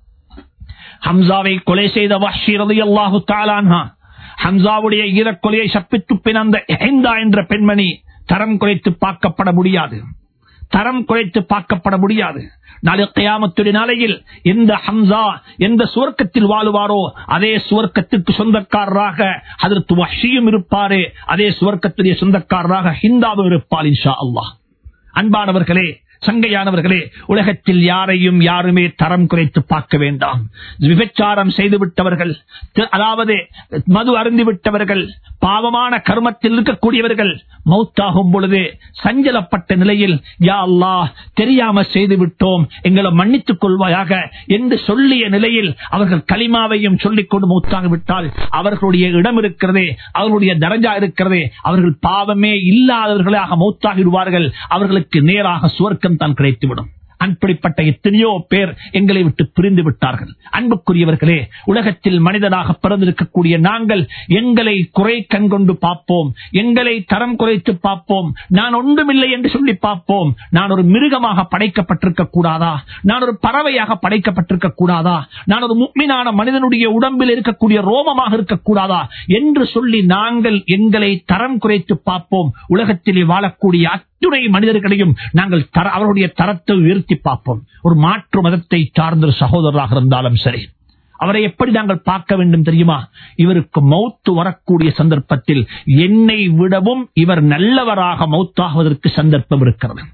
ஹம்சாவை கொலை செய்த வஹ்ஷி ரலியல்லாஹு தஆலா அன்ஹா, ஹம்சாவுடைய ஈரக்கொலையை சப்பித்து பிறந்த ஹிந்தா என்ற பெண்மணி தரம் குறைத்து பார்க்கப்பட முடியாது, தரம் குறைத்து பார்க்கப்பட முடியாது. நாளை கியாமத்துடைய நாளையில் எந்த ஹம்சா எந்த சுவர்க்கத்தில் வாழுவாரோ அதே சுவர்க்கத்திற்கு சொந்தக்காரராக ஹஜ்ரத் வஹ்ஷியும் இருப்பாரே, அதே சுவர்க்கத்துடைய சொந்தக்காரராக ஹிந்தாவும் இருப்பார் இன்ஷா அல்லாஹ். அன்பானவர்களே, சங்கையானவர்களே, உலகத்தில் யாரையும் யாருமே தரம் குறைத்து பார்க்க வேண்டாம். விபச்சாரம் செய்துவிட்டவர்கள், அதாவது மது அருந்திவிட்டவர்கள், பாவமான கர்மத்தில் இருக்கக்கூடியவர்கள் மௌத்தாகும் பொழுது சஞ்சலப்பட்ட நிலையில் யா அல்லாஹ் தெரியாம செய்து விட்டோம், எங்களை மன்னித்துக் கொள்வாயாக என்று சொல்லிய நிலையில் அவர்கள் கலிமாவையும் சொல்லிக் கொண்டு மௌத்தாகிவிட்டால் அவர்களுடைய இடம் இருக்கிறதே, அவர்களுடைய தரஜா இருக்கிறதே, அவர்கள் பாவமே இல்லாதவர்களாக மௌத்தாகிடுவார்கள். அவர்களுக்கு நேராக சுவர்க்கம் தான் கிடைத்துவிடும். அப்படிப்பட்ட எத்தனையோ பேர் எங்களை விட்டு பிரிந்து விட்டார்கள். அன்புக்குரியவர்களே, உலகத்தில் மனிதனாக பிறந்திருக்கக்கூடிய நாங்கள் எங்களை குறை கண் கொண்டு பார்ப்போம், எங்களை தரம் குறைத்து பார்ப்போம். நான் ஒன்றுமில்லை என்று சொல்லி பார்ப்போம். நான் ஒரு மிருகமாக படைக்கப்பட்டிருக்க கூடாதா? நான் ஒரு பறவையாக படைக்கப்பட்டிருக்க கூடாதா? நான் ஒரு முக்மினான மனிதனுடைய உடம்பில் இருக்கக்கூடிய ரோமமாக இருக்கக்கூடாதா என்று சொல்லி நாங்கள் எங்களை தரம் குறைத்து பார்ப்போம். உலகத்திலே வாழக்கூடிய துணை மனிதர்களையும் நாங்கள் அவருடைய தரத்தை உயர்த்தி பார்ப்போம். ஒரு மாற்று மதத்தை சார்ந்த சகோதரராக இருந்தாலும் சரி, அவரை எப்படி நாங்கள் பார்க்க வேண்டும் தெரியுமா? இவருக்கு மௌத்து வரக்கூடிய சந்தர்ப்பத்தில் என்னை விடவும் இவர் நல்லவராக மௌத்தாகுவதற்கு சந்தர்ப்பம் இருக்கிறது.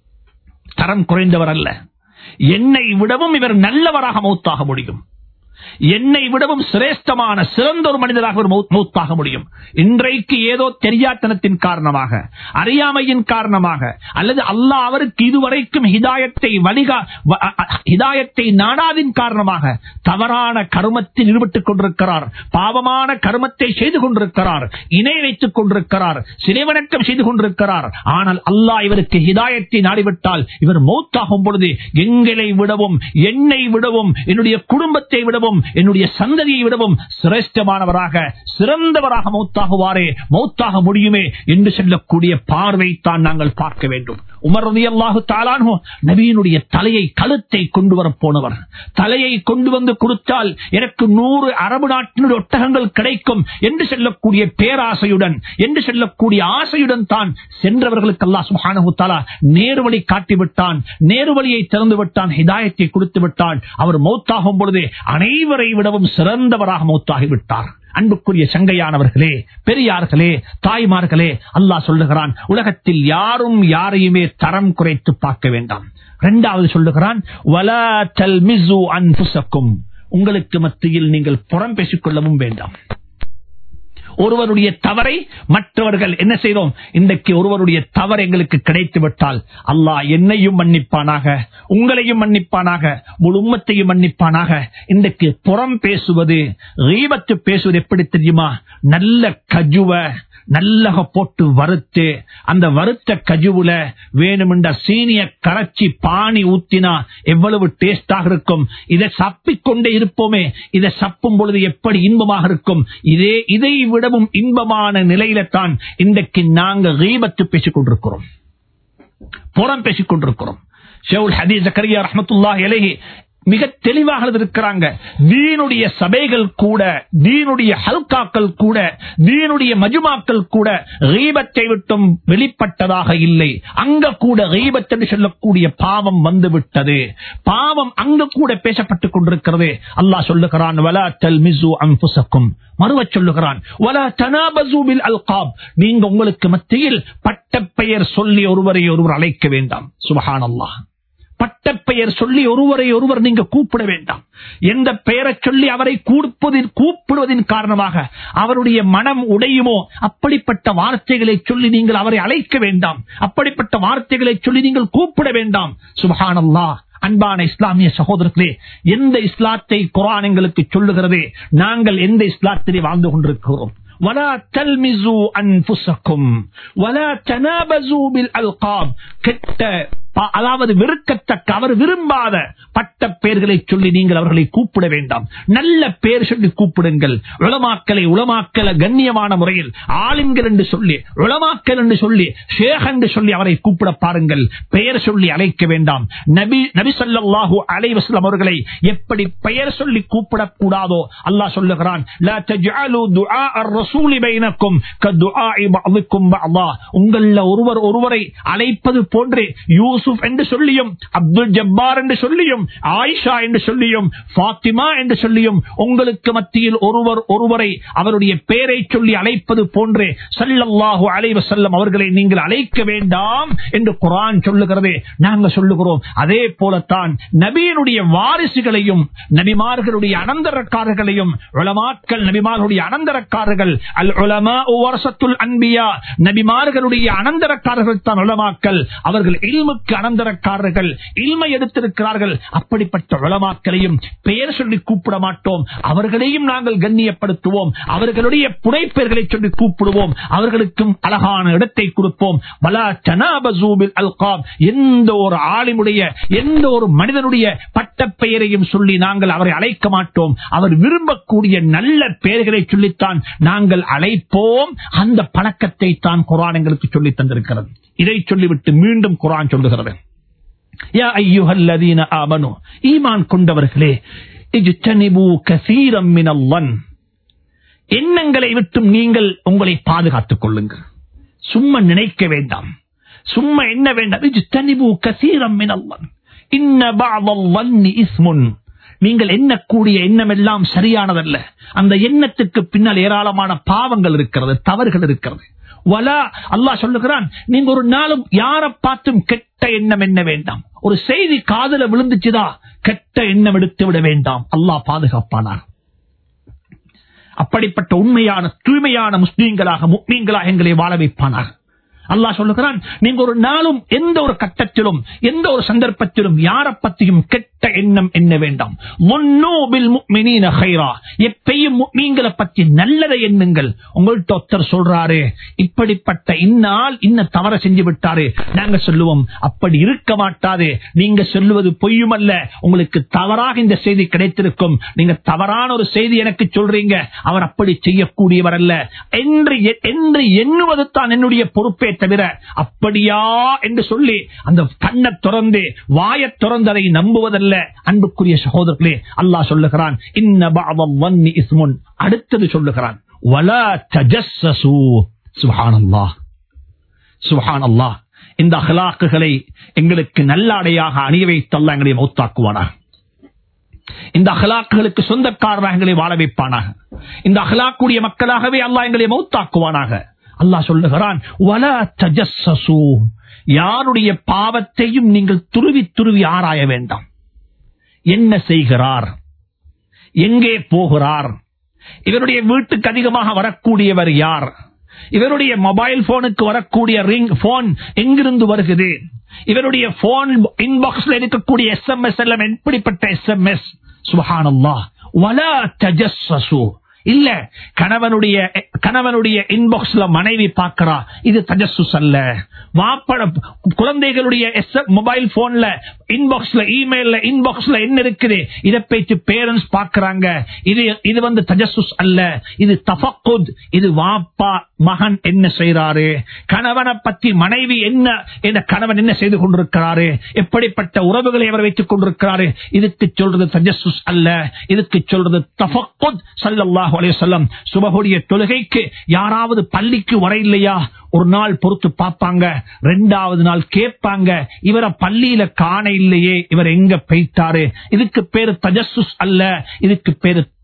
தரம் குறைந்தவர் அல்ல, என்னை விடவும் இவர் நல்லவராக மௌத்தாக முடியும். என்னை விடவும் சிரேஷ்டமான சிறந்த ஒரு மனிதராக மௌத்தாக முடியும். இன்றைக்கு ஏதோ தெரியாத்தனத்தின் காரணமாக, அறியாமையின் காரணமாக, அல்லது அல்லாஹ் அவருக்கு இதுவரைக்கும் ஹிதாயத்தை வழிகா ஹிதாயத்தை நாடாதின் காரணமாக தவறான கர்மத்தில் ஈடுபட்டுக் கொண்டிருக்கிறார், பாவமான கர்மத்தை செய்து கொண்டிருக்கிறார், இணை வைத்துக் கொண்டிருக்கிறார், சிறைவணக்கம் செய்து கொண்டிருக்கிறார். ஆனால் அல்லாஹ் இவருக்கு ஹிதாயத்தை நாடிவிட்டால் இவர் மௌத்தாகும் பொழுது எங்களை விடவும் என்னை விடவும் என்னுடைய குடும்பத்தை விடவும் என்னுடைய சந்ததியை விடவும் சிரேஷ்டமானவராக சிறந்தவராக மௌத்தாகுவாரே, மௌத்தாக முடியுமே என்று சொல்லக்கூடிய பார்வை தான் நாங்கள் பார்க்க வேண்டும். உமர் ரலியல்லாஹு தஆலா அன்ஹு நபியினுடைய தலையை கழுத்தை கொண்டு வர போனவர். தலையை கொண்டு வந்து கொடுத்தால் எனக்கு நூறு அரபு நாட்டினுடைய ஒட்டகங்கள் கிடைக்கும் என்று சொல்லக்கூடிய பேராசையுடன் என்று சொல்லக்கூடிய ஆசையுடன் தான் சென்றவர்களுக்கு அல்லாஹ் சுப்ஹானஹு வ தஆலா நேர்வழி காட்டிவிட்டான், நேர்வழியை திறந்து விட்டான், ஹிதாயத்தை கொடுத்து விட்டான். அவர் மௌத்தாகும் பொழுது அனைவரை விடவும் சிறந்தவராக மௌத்தாகிவிட்டார். அன்புக்குரிய சங்கையானவர்களே, பெரியார்களே, தாய்மார்களே, அல்லாஹ் சொல்லுகிறான், உலகத்தில் யாரும் யாரையுமே தரம் குறைத்து பார்க்க வேண்டாம். இரண்டாவது சொல்லுகிறான், வலா தல்மிஸு அன்ஃபுஸக்கும், உங்களுக்கு மத்தியில் நீங்கள் புறம் பேசிக் கொள்ளவும் வேண்டாம். ஒருவருடைய தவறை மற்றவர்கள் என்ன செய்தோம், இன்றைக்கு ஒருவருடைய தவறு எங்களுக்கு கிடைத்து விட்டால் அல்லாஹ் என்னையும் மன்னிப்பானாக, உங்களையும் மன்னிப்பானாக, முழு உம்மத்தையும் மன்னிப்பானாக. இன்றைக்கு புறம் பேசுவது, கீபத்து பேசுவது எப்படி தெரியுமா? நல்ல கஜுவ நல்ல போட்டு வறுத்து அந்த வறுத்த கஜுவுல வேணுமென்ற சீனிய கரைச்சி பானி ஊத்தினா எவ்வளவு டேஸ்டாக இருக்கும். இதை சப்பிக்கொண்டே இருப்போமே, இதை சப்பும் பொழுது எப்படி இன்பமாக இருக்கும். இதே இதை விடவும் இன்பமான நிலையில தான் இன்றைக்கு நாங்கள் கீபத்து பேசிக் கொண்டிருக்கிறோம், புறம் பேசிக் கொண்டிருக்கிறோம். ஷேகுல் ஹதீஸ் ஜக்கரியா ரஹ்மத்துல்லாஹி அலைஹி மிக தெளிவாக இருக்கிறாங்க. தீனுடைய சபைகள் கூட, தீனுடைய ஹல்காக்கள் கூட, தீனுடைய மஜ்மாக்கள் கூட கீபத்தை விட்டும் வெளிப்பட்டதாக இல்லை. அங்க கூட கீபத் என்று சொல்லக்கூடிய பாவம் வந்து விட்டது. பாவம் அங்க கூட பேசப்பட்டுக் கொண்டிருக்கிறது. அல்லாஹ் சொல்லுகிறான், வலா தல்மிஸு அன்ஃபுஸக்கும், மறுவ சொல்லுகிறான், வலா தனாபஸு பில் அல்காப், நீங்க உங்களுக்கு மத்தியில் பட்ட பெயர் சொல்லி ஒருவரை ஒருவர் அழைக்க வேண்டாம். சுப்ஹானல்லாஹ், பட்டப்பெயர் சொல்லி ஒருவரை ஒருவர் நீங்க கூப்பிட வேண்டாம். எந்த பெயரை சொல்லி அவரை கூப்பிடுவதன் காரணமாக அவருடைய மனம் உடையுமோ அப்படிப்பட்ட வார்த்தைகளை சொல்லி நீங்கள் அவரை அழைக்க வேண்டாம். அப்படிப்பட்ட வார்த்தைகளை சொல்லி நீங்கள் கூப்பிட வேண்டாம். சுப்ஹானல்லாஹ். அன்பான இஸ்லாமிய சகோதரர்களே, எந்த இஸ்லாத்தை குர்ஆன் எங்களுக்கு சொல்லுகிறது? நாங்கள் எந்த இஸ்லாத்திலே வாழ்ந்து கொண்டிருக்கிறோம்? ولا تلمزوا انفسكم ولا تنابزوا بالالقاب. கெட்ட, அதாவது வெறுக்கத்தக்க, அவர் விரும்பாத பட்ட பெயர்களை சொல்லி நீங்கள் அவர்களை கூப்பிட வேண்டாம். நல்ல பெயர் சொல்லி கூப்பிடுங்கள். உலமாக்களை உலமாக்களை கண்ணியமான முறையில் ஆலிம்கள் என்று சொல்லி, உலமாக்கள் என்று சொல்லி, ஷேக் என்று சொல்லி அவரை கூப்பிட பாருங்கள். பெயர் சொல்லி அழைக்க வேண்டாம். நபி நபி ஸல்லல்லாஹு அலைஹி வஸல்லம் அவர்களை எப்படி பெயர் சொல்லி கூப்பிடக்கூடாதோ அல்லாஹ் சொல்லுகிறான், லா தஜ்அலு துஆ அர்-ரசூலி பைனக்கும் கதுஆஇ பஅதுக்கும் பஅதா. உங்கள ஒருவர் ஒருவரை அழைப்பது போன்றே யூசுப் என்று சொல்லியும், அப்துல் ஜப்பார் என்று சொல்லியும், ஆயிஷா என்று சொல்லியும், ஃபாத்திமா என்று சொல்லியும் உங்களுக்கு மத்தியில் ஒருவர் ஒருவரை அவருடைய பெயரை சொல்லி அழைப்பது போன்றே ஸல்லல்லாஹு அலைஹி வஸல்லம் அவர்களை நீங்கள் அழைக்க வேண்டாம் என்று குர்ஆன் சொல்லுகிறதே. நாங்கள் சொல்லுகிறோம் அதே போலத்தான் நபியினுடைய வாரிசுகளையும் நபிமார்களுடைய அனந்தரக்காரர்களையும், உலமாக்கள் நபிமார்களுடைய அனந்தரக்காரர்கள், அல் உலமாஉ வரஸத்துல் அன்பியா, நபிமார்களுடைய அனந்தரக்காரர்கள் தான் உலமாக்கள். அவர்கள் இல்முக்கு அனந்தரக்காரர்கள், இல்மை எடுத்திருக்கிறார்கள். அப்படிப்பட்ட உலமாக்களையும் பெயர் சொல்லி கூப்பிட மாட்டோம். அவர்களையும் நாங்கள் கண்ணியப்படுத்துவோம். அவர்களுடைய புனைப்பெயர்களை சொல்லி கூப்பிடுவோம். அவர்களுக்கும் அழகான இடத்தை கொடுப்போம். வலா தனாபஸூ பில் அல்காப். எந்த ஒரு ஆலிமுடைய, எந்த ஒரு மனிதனுடைய பட்ட பெயரையும் சொல்லி நாங்கள் அவரை அழைக்க மாட்டோம். அவர் விரும்பக்கூடிய நல்ல பெயர்களை சொல்லித்தான் நாங்கள் அழைப்போம். அந்த பழக்கத்தை தான் குர்ஆன் எங்களுக்கு சொல்லி தந்திருக்கிறது. இதை சொல்லிவிட்டு மீண்டும் குர்ஆன் சொல்லுகிறது, யா அய்யுஹல்லதீன ஆமனு, ஈமான் கொண்டவர்களே, இஜ்தனிபு கஸீரம் மினல் வன், எண்ணங்களை விட்டும் நீங்கள் உங்களை பாதுகாத்துக் கொள்ளுங்கள். சும்மா நினைக்க வேண்டாம், சும்மா எண்ண வேண்டாம். இஜ்தனிபு கஸீரம் மினல் வன் இன்ன பஅதல் வன்னி இஸ்முன். நீங்கள் எண்ணக்கூடிய எண்ணம் எல்லாம் சரியானதல்ல. அந்த எண்ணத்துக்கு பின்னால் ஏராளமான பாவங்கள் இருக்கிறது, தவறுகள் இருக்கிறது. வலா, அல்லாஹ் சொல்லுகிறான், நீங்க ஒரு நாளும் யாரை பார்த்தும் கெட்ட எண்ணம் என்ன வேண்டாம். ஒரு செய்தி காதுல விழுந்துச்சுதா கெட்ட எண்ணம் எடுத்து விட வேண்டாம். அல்லாஹ் பாதுகாப்பானார். அப்படிப்பட்ட உண்மையான தூய்மையான முஸ்லீம்களாக முஃமின்களாக எங்களை வாழ வைப்பானாக. அல்லாஹ் சொல்லுகிறான், நீங்க ஒரு நாளும் எந்த ஒரு கட்டத்திலும் எந்த ஒரு சந்தர்ப்பத்திலும் யாரை பற்றியும் கெட்ட எண்ணம் என்ன வேண்டாம். எப்பயும் முஃமின்களை பற்றி நல்லதை எண்ணுங்கள். உங்கள்ட்ட ஒருத்தர் சொல்றாரு, இப்படிப்பட்ட இன்னால் இன்ன தவற செஞ்சு விட்டாரு, நாங்க சொல்லுவோம் அப்படி இருக்க மாட்டாது, நீங்க சொல்லுவது பொய்யுமல்ல, உங்களுக்கு தவறாக இந்த செய்தி கிடைத்திருக்கும், நீங்க தவறான ஒரு செய்தி எனக்கு சொல்றீங்க, அவர் அப்படி செய்யக்கூடியவர் அல்ல என்று என்று எண்ணுவது தான் என்னுடைய பொறுப்பே தவிர அப்படியா என்று சொல்லி அந்த கண்ணை திறந்து வாயை திறந்து அதை நம்புவதல்ல. அன்புக்குரிய சகோதரர்களே, அல்லாஹ் சொல்லுகிறான், இன்ன பஅதல் வன்னி இஸ்முன். அடுத்தது சொல்லுகிறான், வலா தஜஸ்ஸஸூ. சுப்ஹானல்லாஹ், சுப்ஹானல்லாஹ். இந்த அஹ்லாக்குகளை எங்களுக்கு நல்லடையாக அணிய வைத்து அல்லாஹ் எங்களை மௌத்தாக்குவானாக. இந்த அஹ்லாக்குகளுக்கு சொந்தக்காரராக எங்களை வாழ வைப்பானாக. இந்த அஹ்லாக்குடைய மக்களாகவே அல்லாஹ் எங்களை மௌத்தாக்குவானாக. அல்லாஹ் சொல்லுகிறான், வலா தஜஸ்ஸஸூ. யாருடைய பாவத்தையும் நீங்கள் துருவி துருவி ஆராய வேண்டாம். என்ன செய்கிறார், எங்கே போகிறார், இவருடைய வீட்டுக்கு அதிகமாக வரக்கூடியவர் யார், இவருடைய மொபைல் போனுக்கு வரக்கூடிய ரிங் போன் எங்கிருந்து வருகிறது, இவருடைய போன் இன்பாக்ஸ்ல இருக்கக்கூடிய எஸ் எம் எஸ் எல்லாம் எப்படிப்பட்ட எஸ் எம் எஸ். சுப்ஹானல்லாஹ். வலா தஜஸ்ஸஸூ. இல்ல, கணவனுடைய கணவனுடைய இன்பாக்ஸ்ல மனைவி பார்க்கிறா, இது தஜஸ்ஸுஸ் அல்ல. வாப்பட குழந்தைகளுடைய மொபைல் போன்ல இன்பாக்ஸ்ல இமெயில்ல இன்பாக்ஸ்ல என்ன இருக்குது, இதை பேச்சு பேரண்ட்ஸ் பார்க்கிறாங்க, இது இது வந்து தஜஸ்ஸுஸ் அல்ல, இது தஃபக்குத். இது வாப்பா மகன் என்ன செய்யறாரு, கணவனை பத்தி மனைவி என்ன, என்ன கணவன் என்ன செய்து கொண்டிருக்கிறாரு, எப்படிப்பட்ட உறவுகளை அவர் வைத்துக் கொண்டிருக்கிறாரு, இதுக்கு சொல்றது தஜஸ்ஸுஸ் அல்ல, இதுக்கு சொல்றது தஃபக்குத். ஸல்லல்லாஹு அலைஹி வஸல்லம் சுபஹுடைய தொழுகைக்கு யாராவது பள்ளிக்கு வர இல்லையா, ஒரு நாள் பொறுத்து பார்ப்பாங்க, ரெண்டாவது நாள் கேட்பாங்க, இவரை பள்ளியில காண இல்லையே, இவர் எங்க போயிட்டாரு. இதுக்கு பேரு தஜஸ்ஸுஸ் அல்ல, இதுக்கு பேரு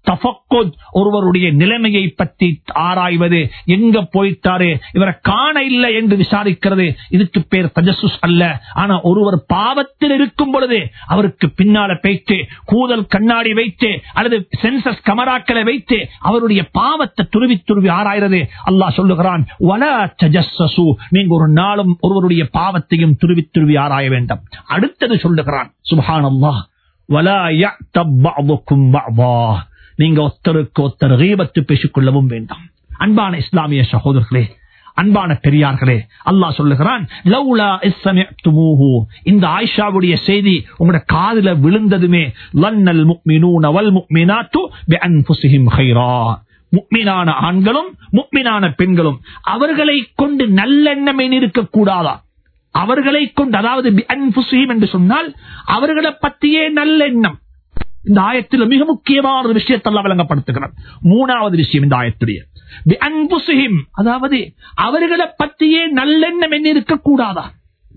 தஃபக்குத், ஒருவருடைய நிலைமையை பற்றி ஆராய்வது, எங்க போயிட்டாரு இவரை காண இல்லை என்று விசாரிக்கிறது. இதுக்கு பேர் தஜஸ்ஸுஸ் அல்ல. ஆனா ஒருவர் பாவத்தில் இருக்கும் பொழுது அவருக்கு பின்னால பேச்சு கூதல் கண்ணாடி வைத்து அல்லது சென்சஸ் கமராக்களை வைத்து அவருடைய பாவத்தை துருவி துருவி ஆராய்றது. அல்லாஹ் சொல்லுகிறான், வலா தஜஸ்ஸஸு, நீங்க ஒரு நாளும் ஒருவருடைய பாவத்தையும் துருவி துருவி ஆராய வேண்டாம். அடுத்தது சொல்லுகிறான், சுப்ஹானல்லாஹ், வலா யக்தப் பஅதுக்கும் பஅதா, நீங்க ஒருத்தருக்கு ஒருத்தர் கீபத்து பேசிக்கொள்ளவும் வேண்டாம். அன்பான இஸ்லாமிய சகோதரர்களே, அன்பான பெரியார்களே, அல்லாஹ் சொல்லுகிறான், லௌலா இஸ்ஸமிஅ்துமூஹு, இந்த ஆயிஷாவுடைய செய்தி உங்களுடைய காதுல விழுந்ததுமே, லன்னல் முஃமினூன வல் முஃமினாத்து பிஅன்ஃபுஸிஹிம் கைரா, முஃமினான ஆண்களும் முஃமினான பெண்களும் அவர்களை கொண்டு நல்லெண்ணம் இருக்க கூடாதா? அவர்களை கொண்டு, அதாவது பிஅன்ஃபுஸிஹிம் என்று சொன்னால் அவர்களை பற்றியே நல்லெண்ணம். இந்த ஆயத்தில் மிக முக்கியமான ஒரு விஷயத்தை அல்லாஹ் விளங்கப்படுத்துகிறார். மூணாவது விஷயம் இந்த ஆயத்துடைய பிஅன்ஃபுஸிஹிம், அதாவது அவர்களை பற்றியே நல்லெண்ணம் என்ன இருக்க கூடாதா?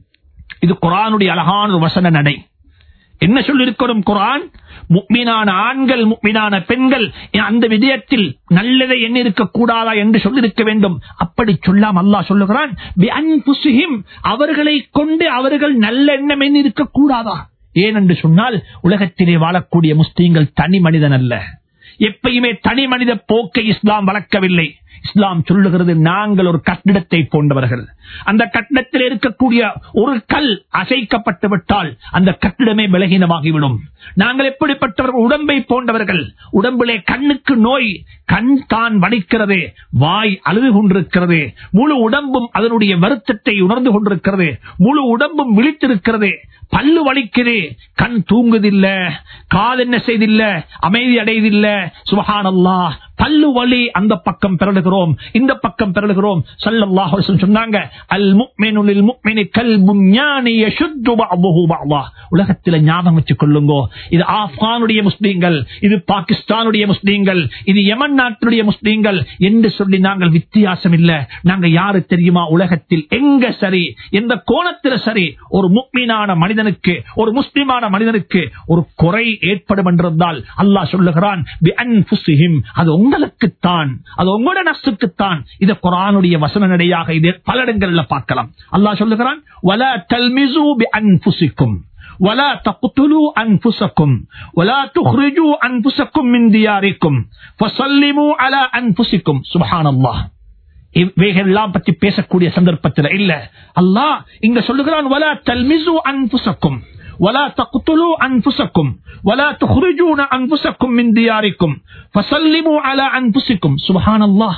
இது குர்ஆனுடைய அழகான ஒரு வசன நடை. என்ன சொல்லிருக்கிறோம்? குர்ஆன் முஃமினான ஆண்கள் முஃமினான பெண்கள் அந்த விடயத்தில் நல்லதை என்ன இருக்க கூடாதா என்று சொல்லிருக்க வேண்டும். அப்படி சொல்லாம அல்லாஹ் சொல்லுகிறான், பிஅன்ஃபுஸிஹிம், அவர்களை கொண்டு அவர்கள் நல்லெண்ணம் என்ன இருக்க கூடாதா? ஏனென்று சொன்னால் உலகத்திலே வாழக்கூடிய முஸ்லிம்கள் தனி மனிதன் அல்ல. எப்பயுமே தனி மனித போக்கை இஸ்லாம் வளர்க்கவில்லை. இஸ்லாம் சொல்லுகிறது, நாங்கள் ஒரு கட்டிடத்தை போன்றவர்கள். அந்த கட்டிடத்தில் இருக்கக்கூடிய ஒரு கல் அசைக்கப்பட்டு விட்டால் அந்த கட்டிடமே பலகீனமாகிவிடும். நாங்கள் எப்படிப்பட்டவர்கள்? உடம்பை போன்றவர்கள். உடம்பிலே கண்ணுக்கு நோய், கண் தான் வடிக்கிறது, வாய் அழுது கொண்டிருக்கிறது, முழு உடம்பும் அதனுடைய வருத்தத்தை உணர்ந்து கொண்டிருக்கிறது, முழு உடம்பும் விழித்திருக்கிறது, பல்லு வலிக்குது, கண் தூங்குதில்ல, கால் என்ன செய்தில்ல, அமைதி அடையதில்ல. சுப்ஹானல்லாஹ், பல்லு வலி, அந்த பக்கம் பிறழுகிறோம், இந்த பக்கம் பிறழுகிறோம். ஸல்லல்லாஹு அலைஹி வஸல்லம் சொன்னாங்க, அல் முஃமினு லில் முஃமினி கல் புன்யானி யஷுத்து பஅதுஹு பஅதா. உலகத்தில் ஞாபகம் வச்சுக் கொள்ளுங்க, இது ஆப்கானுடைய முஸ்லிம்கள், இது பாகிஸ்தானுடைய முஸ்லிம்கள், இது யமன் நாட்டுடைய முஸ்லிம்கள் என்று சொல்லி நாங்கள் வித்தியாசம் இல்ல. நாங்க யாரு தெரியுமா? உலகத்தில் எங்க சரி, எந்த கோணத்தில் சரி, ஒரு முஃமினான மனிதனுக்கு, ஒரு முஸ்லிமான மனிதனுக்கு ஒரு குறை ஏற்படும் என்றால் அல்லாஹ் சொல்லுகிறான், பிஅன்ஃபுஸிஹிம், அது உங்களுக்குத்தான், அது உங்களோட நஃப்ஸுக்குத்தான். இது குர்ஆனுடைய வசன நடையாக இது பல இடங்கள்ல பார்க்கலாம். அல்லாஹ் சொல்லுகிறான், வலா தல்மிஸு பிஅன்ஃபுஸிக்கும் வலா தக்துலு அன்ஃபுஸக்கும் வலா துக்ரிஜு அன்ஃபுஸக்கும் மின் தியாரிக்கும் ஃபஸல்லிமு அலா அன்ஃபுஸிக்கும். சுப்ஹானல்லாஹ், இவைகளெல்லாம் பற்றி பேசக்கூடிய சந்தர்ப்பத்தில் இல்ல. அல்லாஹ் இங்க சொல்லுகிறான், வலா தல்மிஸு அன்ஃபுஸக்கும் ولا تقتلوا أنفسكم ولا تخرجون أنفسكم من دياركم فسلموا على أنفسكم. سبحان الله.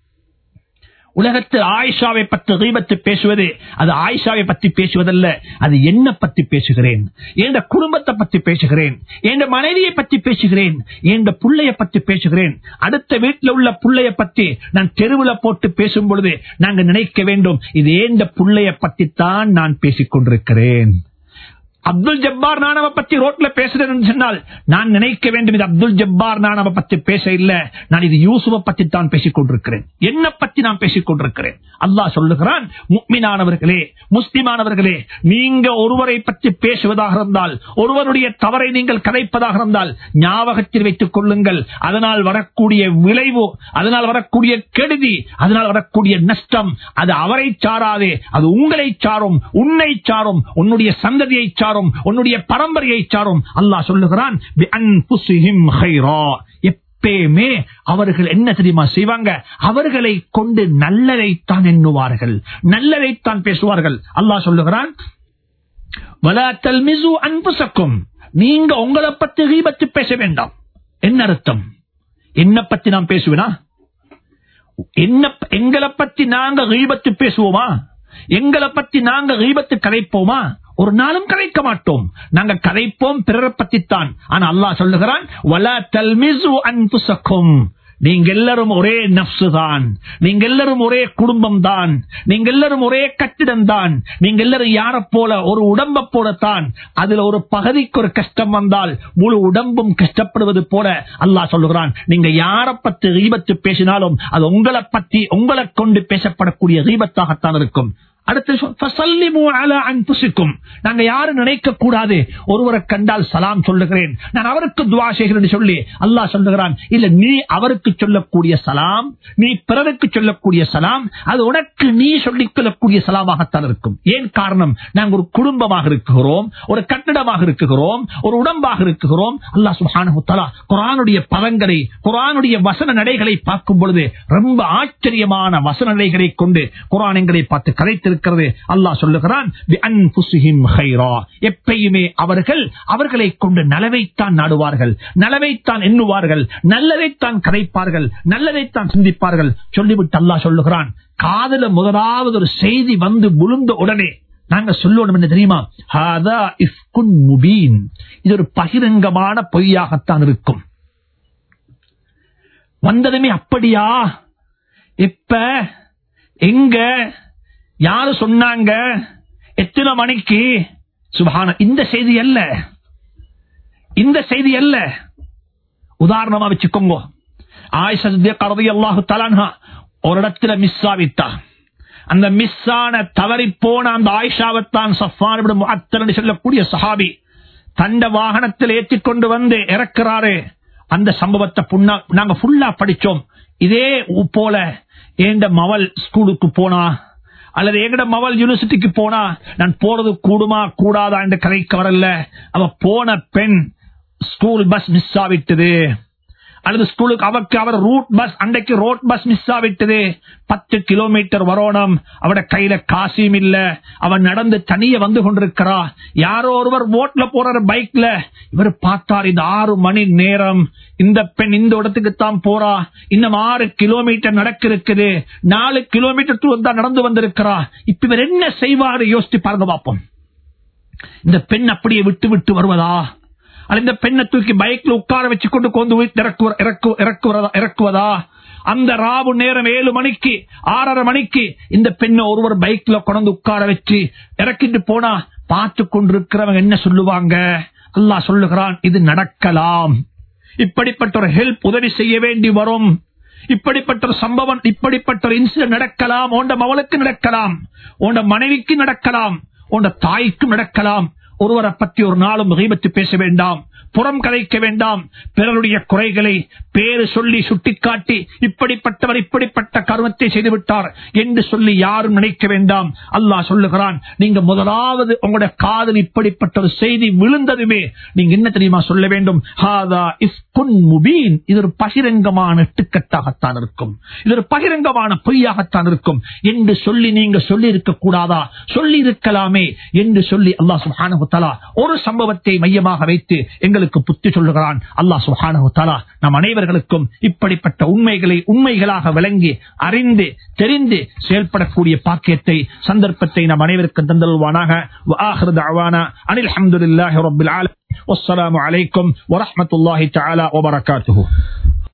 உலகத்தில் ஆயிஷாவை பற்றி கீபத்து பேசுவது, அது ஆயிஷாவை பற்றி பேசுவதல்ல, அது என்ன பற்றி பேசுகிறேன், என் குடும்பத்தை பற்றி பேசுகிறேன், என் மனைவியை பற்றி பேசுகிறேன், என் புள்ளைய பற்றி பேசுகிறேன். அடுத்த வீட்டில் உள்ள புள்ளைய பற்றி நான் தெருவில் போட்டு பேசும் பொழுது நாங்கள் நினைக்க வேண்டும், இது ஏண்ட புள்ளைய பற்றித்தான் நான் பேசிக் கொண்டிருக்கிறேன். அப்துல் ஜப்பார் நானவ பத்தி ரோட்ல பேசுறேன்னு சொன்னால் நான் நினைக்க வேண்டும், இது அப்துல் ஜப்பார் நானவ பத்தி பேச இல்ல, நான் இது யூசுஃபை பத்தி தான் பேசிக் கொண்டிருக்கிறேன், என்ன பத்தி நான் பேசிக் கொண்டிருக்கிறேன். அல்லாஹ் சொல்லுகிறான், முஃமினானவர்களே, முஸ்லிமானவர்களே, நீங்க ஒருவரை பற்றி பேசுவதாக இருந்தால், ஒருவருடைய தவறை நீங்கள் கதைப்பதாக இருந்தால் ஞாபகத்தில் வைத்துக் கொள்ளுங்கள். அதனால் வரக்கூடிய விளைவு, அதனால் வரக்கூடிய கெடுதி, அதனால் வரக்கூடிய நஷ்டம், அது அவரை சாராதே, அது உங்களை சாரும், உன்னை சாரும், உன்னுடைய சந்ததியை சாரும், உன்னுடைய பரம்பரையை சாரும். அல்லாஹ் சொல்லுகிறான், பிஅன்ஃபுஸிஹிம் கைரா. எப்பயுமே அவர்கள் என்ன தெரியுமா செய்வாங்க? அவர்களை கொண்டு நல்லதைத்தான் எண்ணுவார்கள், நல்லதைத்தான் பேசுவார்கள். அல்லாஹ் சொல்லுகிறான், வலா தல்மிஸு அன்ஃபுஸக்கும், நீங்க உங்களை பத்தி கீபத்து பேச வேண்டாம். என்ன அர்த்தம்? என்ன பத்தி நான் பேசுவேனா? என்ன எங்களை பத்தி நாங்க கீபத்து பேசுவோமா? எங்களை பத்தி நாங்க கீபத்து கதைப்போமா? ஒரு நாளும் கதைக்க மாட்டோம். நாங்க கதைப்போம் பிறரை பத்தித்தான். ஆனா அல்லாஹ் சொல்லுகிறான், வலா தல்மிஸு அன்ஃபுஸக்கும், நீங்க எல்லாரும் ஒரே நஃப்ஸ் தான், நீங்க எல்லாரும் ஒரே குடும்பம் தான், நீங்க எல்லாரும் ஒரே கட்டிடம் தான், நீங்க எல்லாரும் யார போல ஒரு உடம்ப போலத்தான். அதுல ஒரு பகுதிக்கு ஒரு கஷ்டம் வந்தால் முழு உடம்பும் கஷ்டப்படுவது போல அல்லாஹ் சொல்லுகிறான், நீங்க யார பத்தி கீபத்து பேசினாலும் அது உங்களை பத்தி, உங்களை கொண்டு பேசப்படக்கூடிய கீபத்தாகத்தான் இருக்கும். நாங்க யாரும் நினைக்க கூடாது ஒருவரை கண்டால் சலாம் சொல்லுகிறேன், நான் அவருக்கு துஆ செய்கிறேன் சொல்லி அல்லாஹ் சொல்லுகிறான். இல்ல, நீ அவருக்கு சொல்லக்கூடிய சலாம், நீ பிறருக்கு சொல்லக்கூடிய சலாம், அது உனக்கு நீ சொல்லிக் கொள்ளக்கூடிய சலாமாகத்தான் இருக்கும். ஏன் காரணம்? நாங்கள் ஒரு குடும்பமாக இருக்கிறோம், ஒரு கட்டிடமாக இருக்கிறோம், ஒரு உடம்பாக இருக்கிறோம். அல்லாஹ் சுப்ஹானஹு வ தஆலா குர்ஆனுடைய பதங்களை, குர்ஆனுடைய வசன நடைகளை பார்க்கும் பொழுது ரொம்ப ஆச்சரியமான வசன நடைகளை கொண்டு குர்ஆன் எங்களை பார்த்து கரைத்திருக்கிறது. அல்லாஹ் சொல்லுகிறான், எப்பயுமே அவர்கள் அவர்களை கொண்டு நலவைத்தான் நாடுவார்கள், நலவைத்தான் எண்ணுவார்கள், நல்லதைத்தான் கரைப்பார்கள், நல்லதைத்தான் சிந்திப்பார்கள். சொல்லிவிட்டு அல்லாஹ் சொல்லுகிறான், காதல முதலாவது ஒரு செய்தி வந்து விழுந்த உடனே நாங்க சொல்லணும் என்ன தெரியுமா? ஹாதா இஃப்குன் முபீன், இது ஒரு பகிரங்கமான பொய்யாகத்தான் இருக்கும். வந்ததுமே அப்படியா, எப்ப, எங்க, யாரு சொன்னாங்க, எத்தனை மணிக்கு? சுப்ஹான, இந்த செய்தி அல்ல, இந்த செய்தி அல்ல. உதாரணமா வச்சுக்கோங்க, ஆயிஷா சித்திகா ரலியல்லாஹு தஆலா அன்ஹா ஒரு இடத்துல மிஸ் ஆவிட்டா. அந்த மிஸ் ஆன தவறி போன அந்த ஆயிஷாவைத்தான் சஃப்வான் இப்னு முஅத்தல் என்று சொல்லக்கூடிய சஹாபி தண்ட வாகனத்தில் ஏற்றிக்கொண்டு வந்து இறக்குறாரு. அந்த சம்பவத்தை புண்ணா நாங்க ஃபுல்லா படிச்சோம். இதே போல ஏண்ட மவள் ஸ்கூலுக்கு போனா அல்லது எங்கட மவள் யூனிவர்சிட்டிக்கு போனா நான் போறது கூடுமா கூடாதா என்று கதைக்கு வரல. அவ போன பெண் ஸ்கூல் பஸ் மிஸ் ஆவிட்டது, அல்லது ஸ்கூலுக்கு அவருக்கு அவர் ரூட் பஸ், அன்றைக்கு ரோட் பஸ் மிஸ் ஆவிட்டது. பத்து கிலோமீட்டர் வரணும், அவட கையில காசியும் இல்ல, அவன் நடந்து தனிய வந்து கொண்டிருக்கிறா. யாரோ ஒருவர் ஓட்ல போற பைக்ல, இவர் பார்த்தார் இந்த ஆறு மணி நேரம் இந்த பெண் இந்த இடத்துக்கு தான் போறா, இன்னும் ஆறு கிலோமீட்டர் நடக்க இருக்குது, நாலு கிலோமீட்டர் தூரம் தான் நடந்து வந்திருக்கிறா. இப்ப இவர் என்ன செய்வாரு யோசிச்சு பாருங்க பாப்போம். இந்த பெண் அப்படியே விட்டு விட்டு வருவதா, அந்த பெண்ணை தூக்கி பைக்ல உட்கார வச்சு கொண்டு கொண்டு இறக்குவதா? அந்த ராவு நேரம் ஏழு மணிக்கு ஆறரை மணிக்கு இந்த பெண்ணை ஒருவர் பைக்ல கொண்டு உட்கார வச்சு இறக்கிட்டு போனா பார்த்து கொண்டிருக்கிறவங்க என்ன சொல்லுவாங்க? அல்லாஹ் சொல்லுகிறான், இது நடக்கலாம். இப்படிப்பட்ட ஒரு ஹெல்ப் உதவி செய்ய வேண்டி வரும். இப்படிப்பட்ட ஒரு சம்பவம், இப்படிப்பட்ட ஒரு இன்சிடென்ட் நடக்கலாம். உண்ட மவளுக்கு நடக்கலாம், உண்ட மனைவிக்கு நடக்கலாம், உண்ட தாய்க்கும் நடக்கலாம். ஒருவரை பற்றி ஒரு நாளும் கீபத்து பேச வேண்டாம், புறம் கலைக்க வேண்டாம். பிறருடைய குறைகளை பேரு சொல்லி சுட்டிக்காட்டி இப்படிப்பட்டவர் இப்படிப்பட்ட கருமத்தை செய்துவிட்டார் என்று சொல்லி யாரும் நினைக்க வேண்டாம். அல்லாஹ் சொல்லுகிறான், நீங்க முதலாவது உங்களுடைய காதல் இப்படிப்பட்ட ஒரு செய்தி விழுந்ததுமே நீங்க என்ன தெரியுமா சொல்ல வேண்டும்? ஹாதா இஃப்குன் முபீன், இது ஒரு பகிரங்கமான இட்டுக்கட்டாகத்தான் இருக்கும், இது ஒரு பகிரங்கமான பொய்யாகத்தான் இருக்கும் என்று சொல்லி நீங்க சொல்லி இருக்க கூடாதா? சொல்லி இருக்கலாமே என்று சொல்லி அல்லாஹ் சுப்ஹானஹு வ தஆலா ஒரு சம்பவத்தை மையமாக வைத்து எங்களுக்கு புத்தி சொல்லுகிறான். அல்லாஹ் சுப்ஹானஹு வ தஆலா நம் அனைவர்களுக்கும் இப்படிப்பட்ட உண்மைகளை உண்மைகளாக விளங்கி அறிந்து தெரிந்து செயல்படக்கூடிய பாக்கியத்தை சந்தர்ப்பத்தை நம் அனைவருக்கும் தந்தல்வானாக. வ ஆகிரு தஅவானா அனில் ஹம்துலில்லாஹி ரப்பில் ஆலமீன். வஸ்ஸலாமு அலைக்கும் வ ரஹ்மத்துல்லாஹி தஆலா வ பரகாத்துஹு.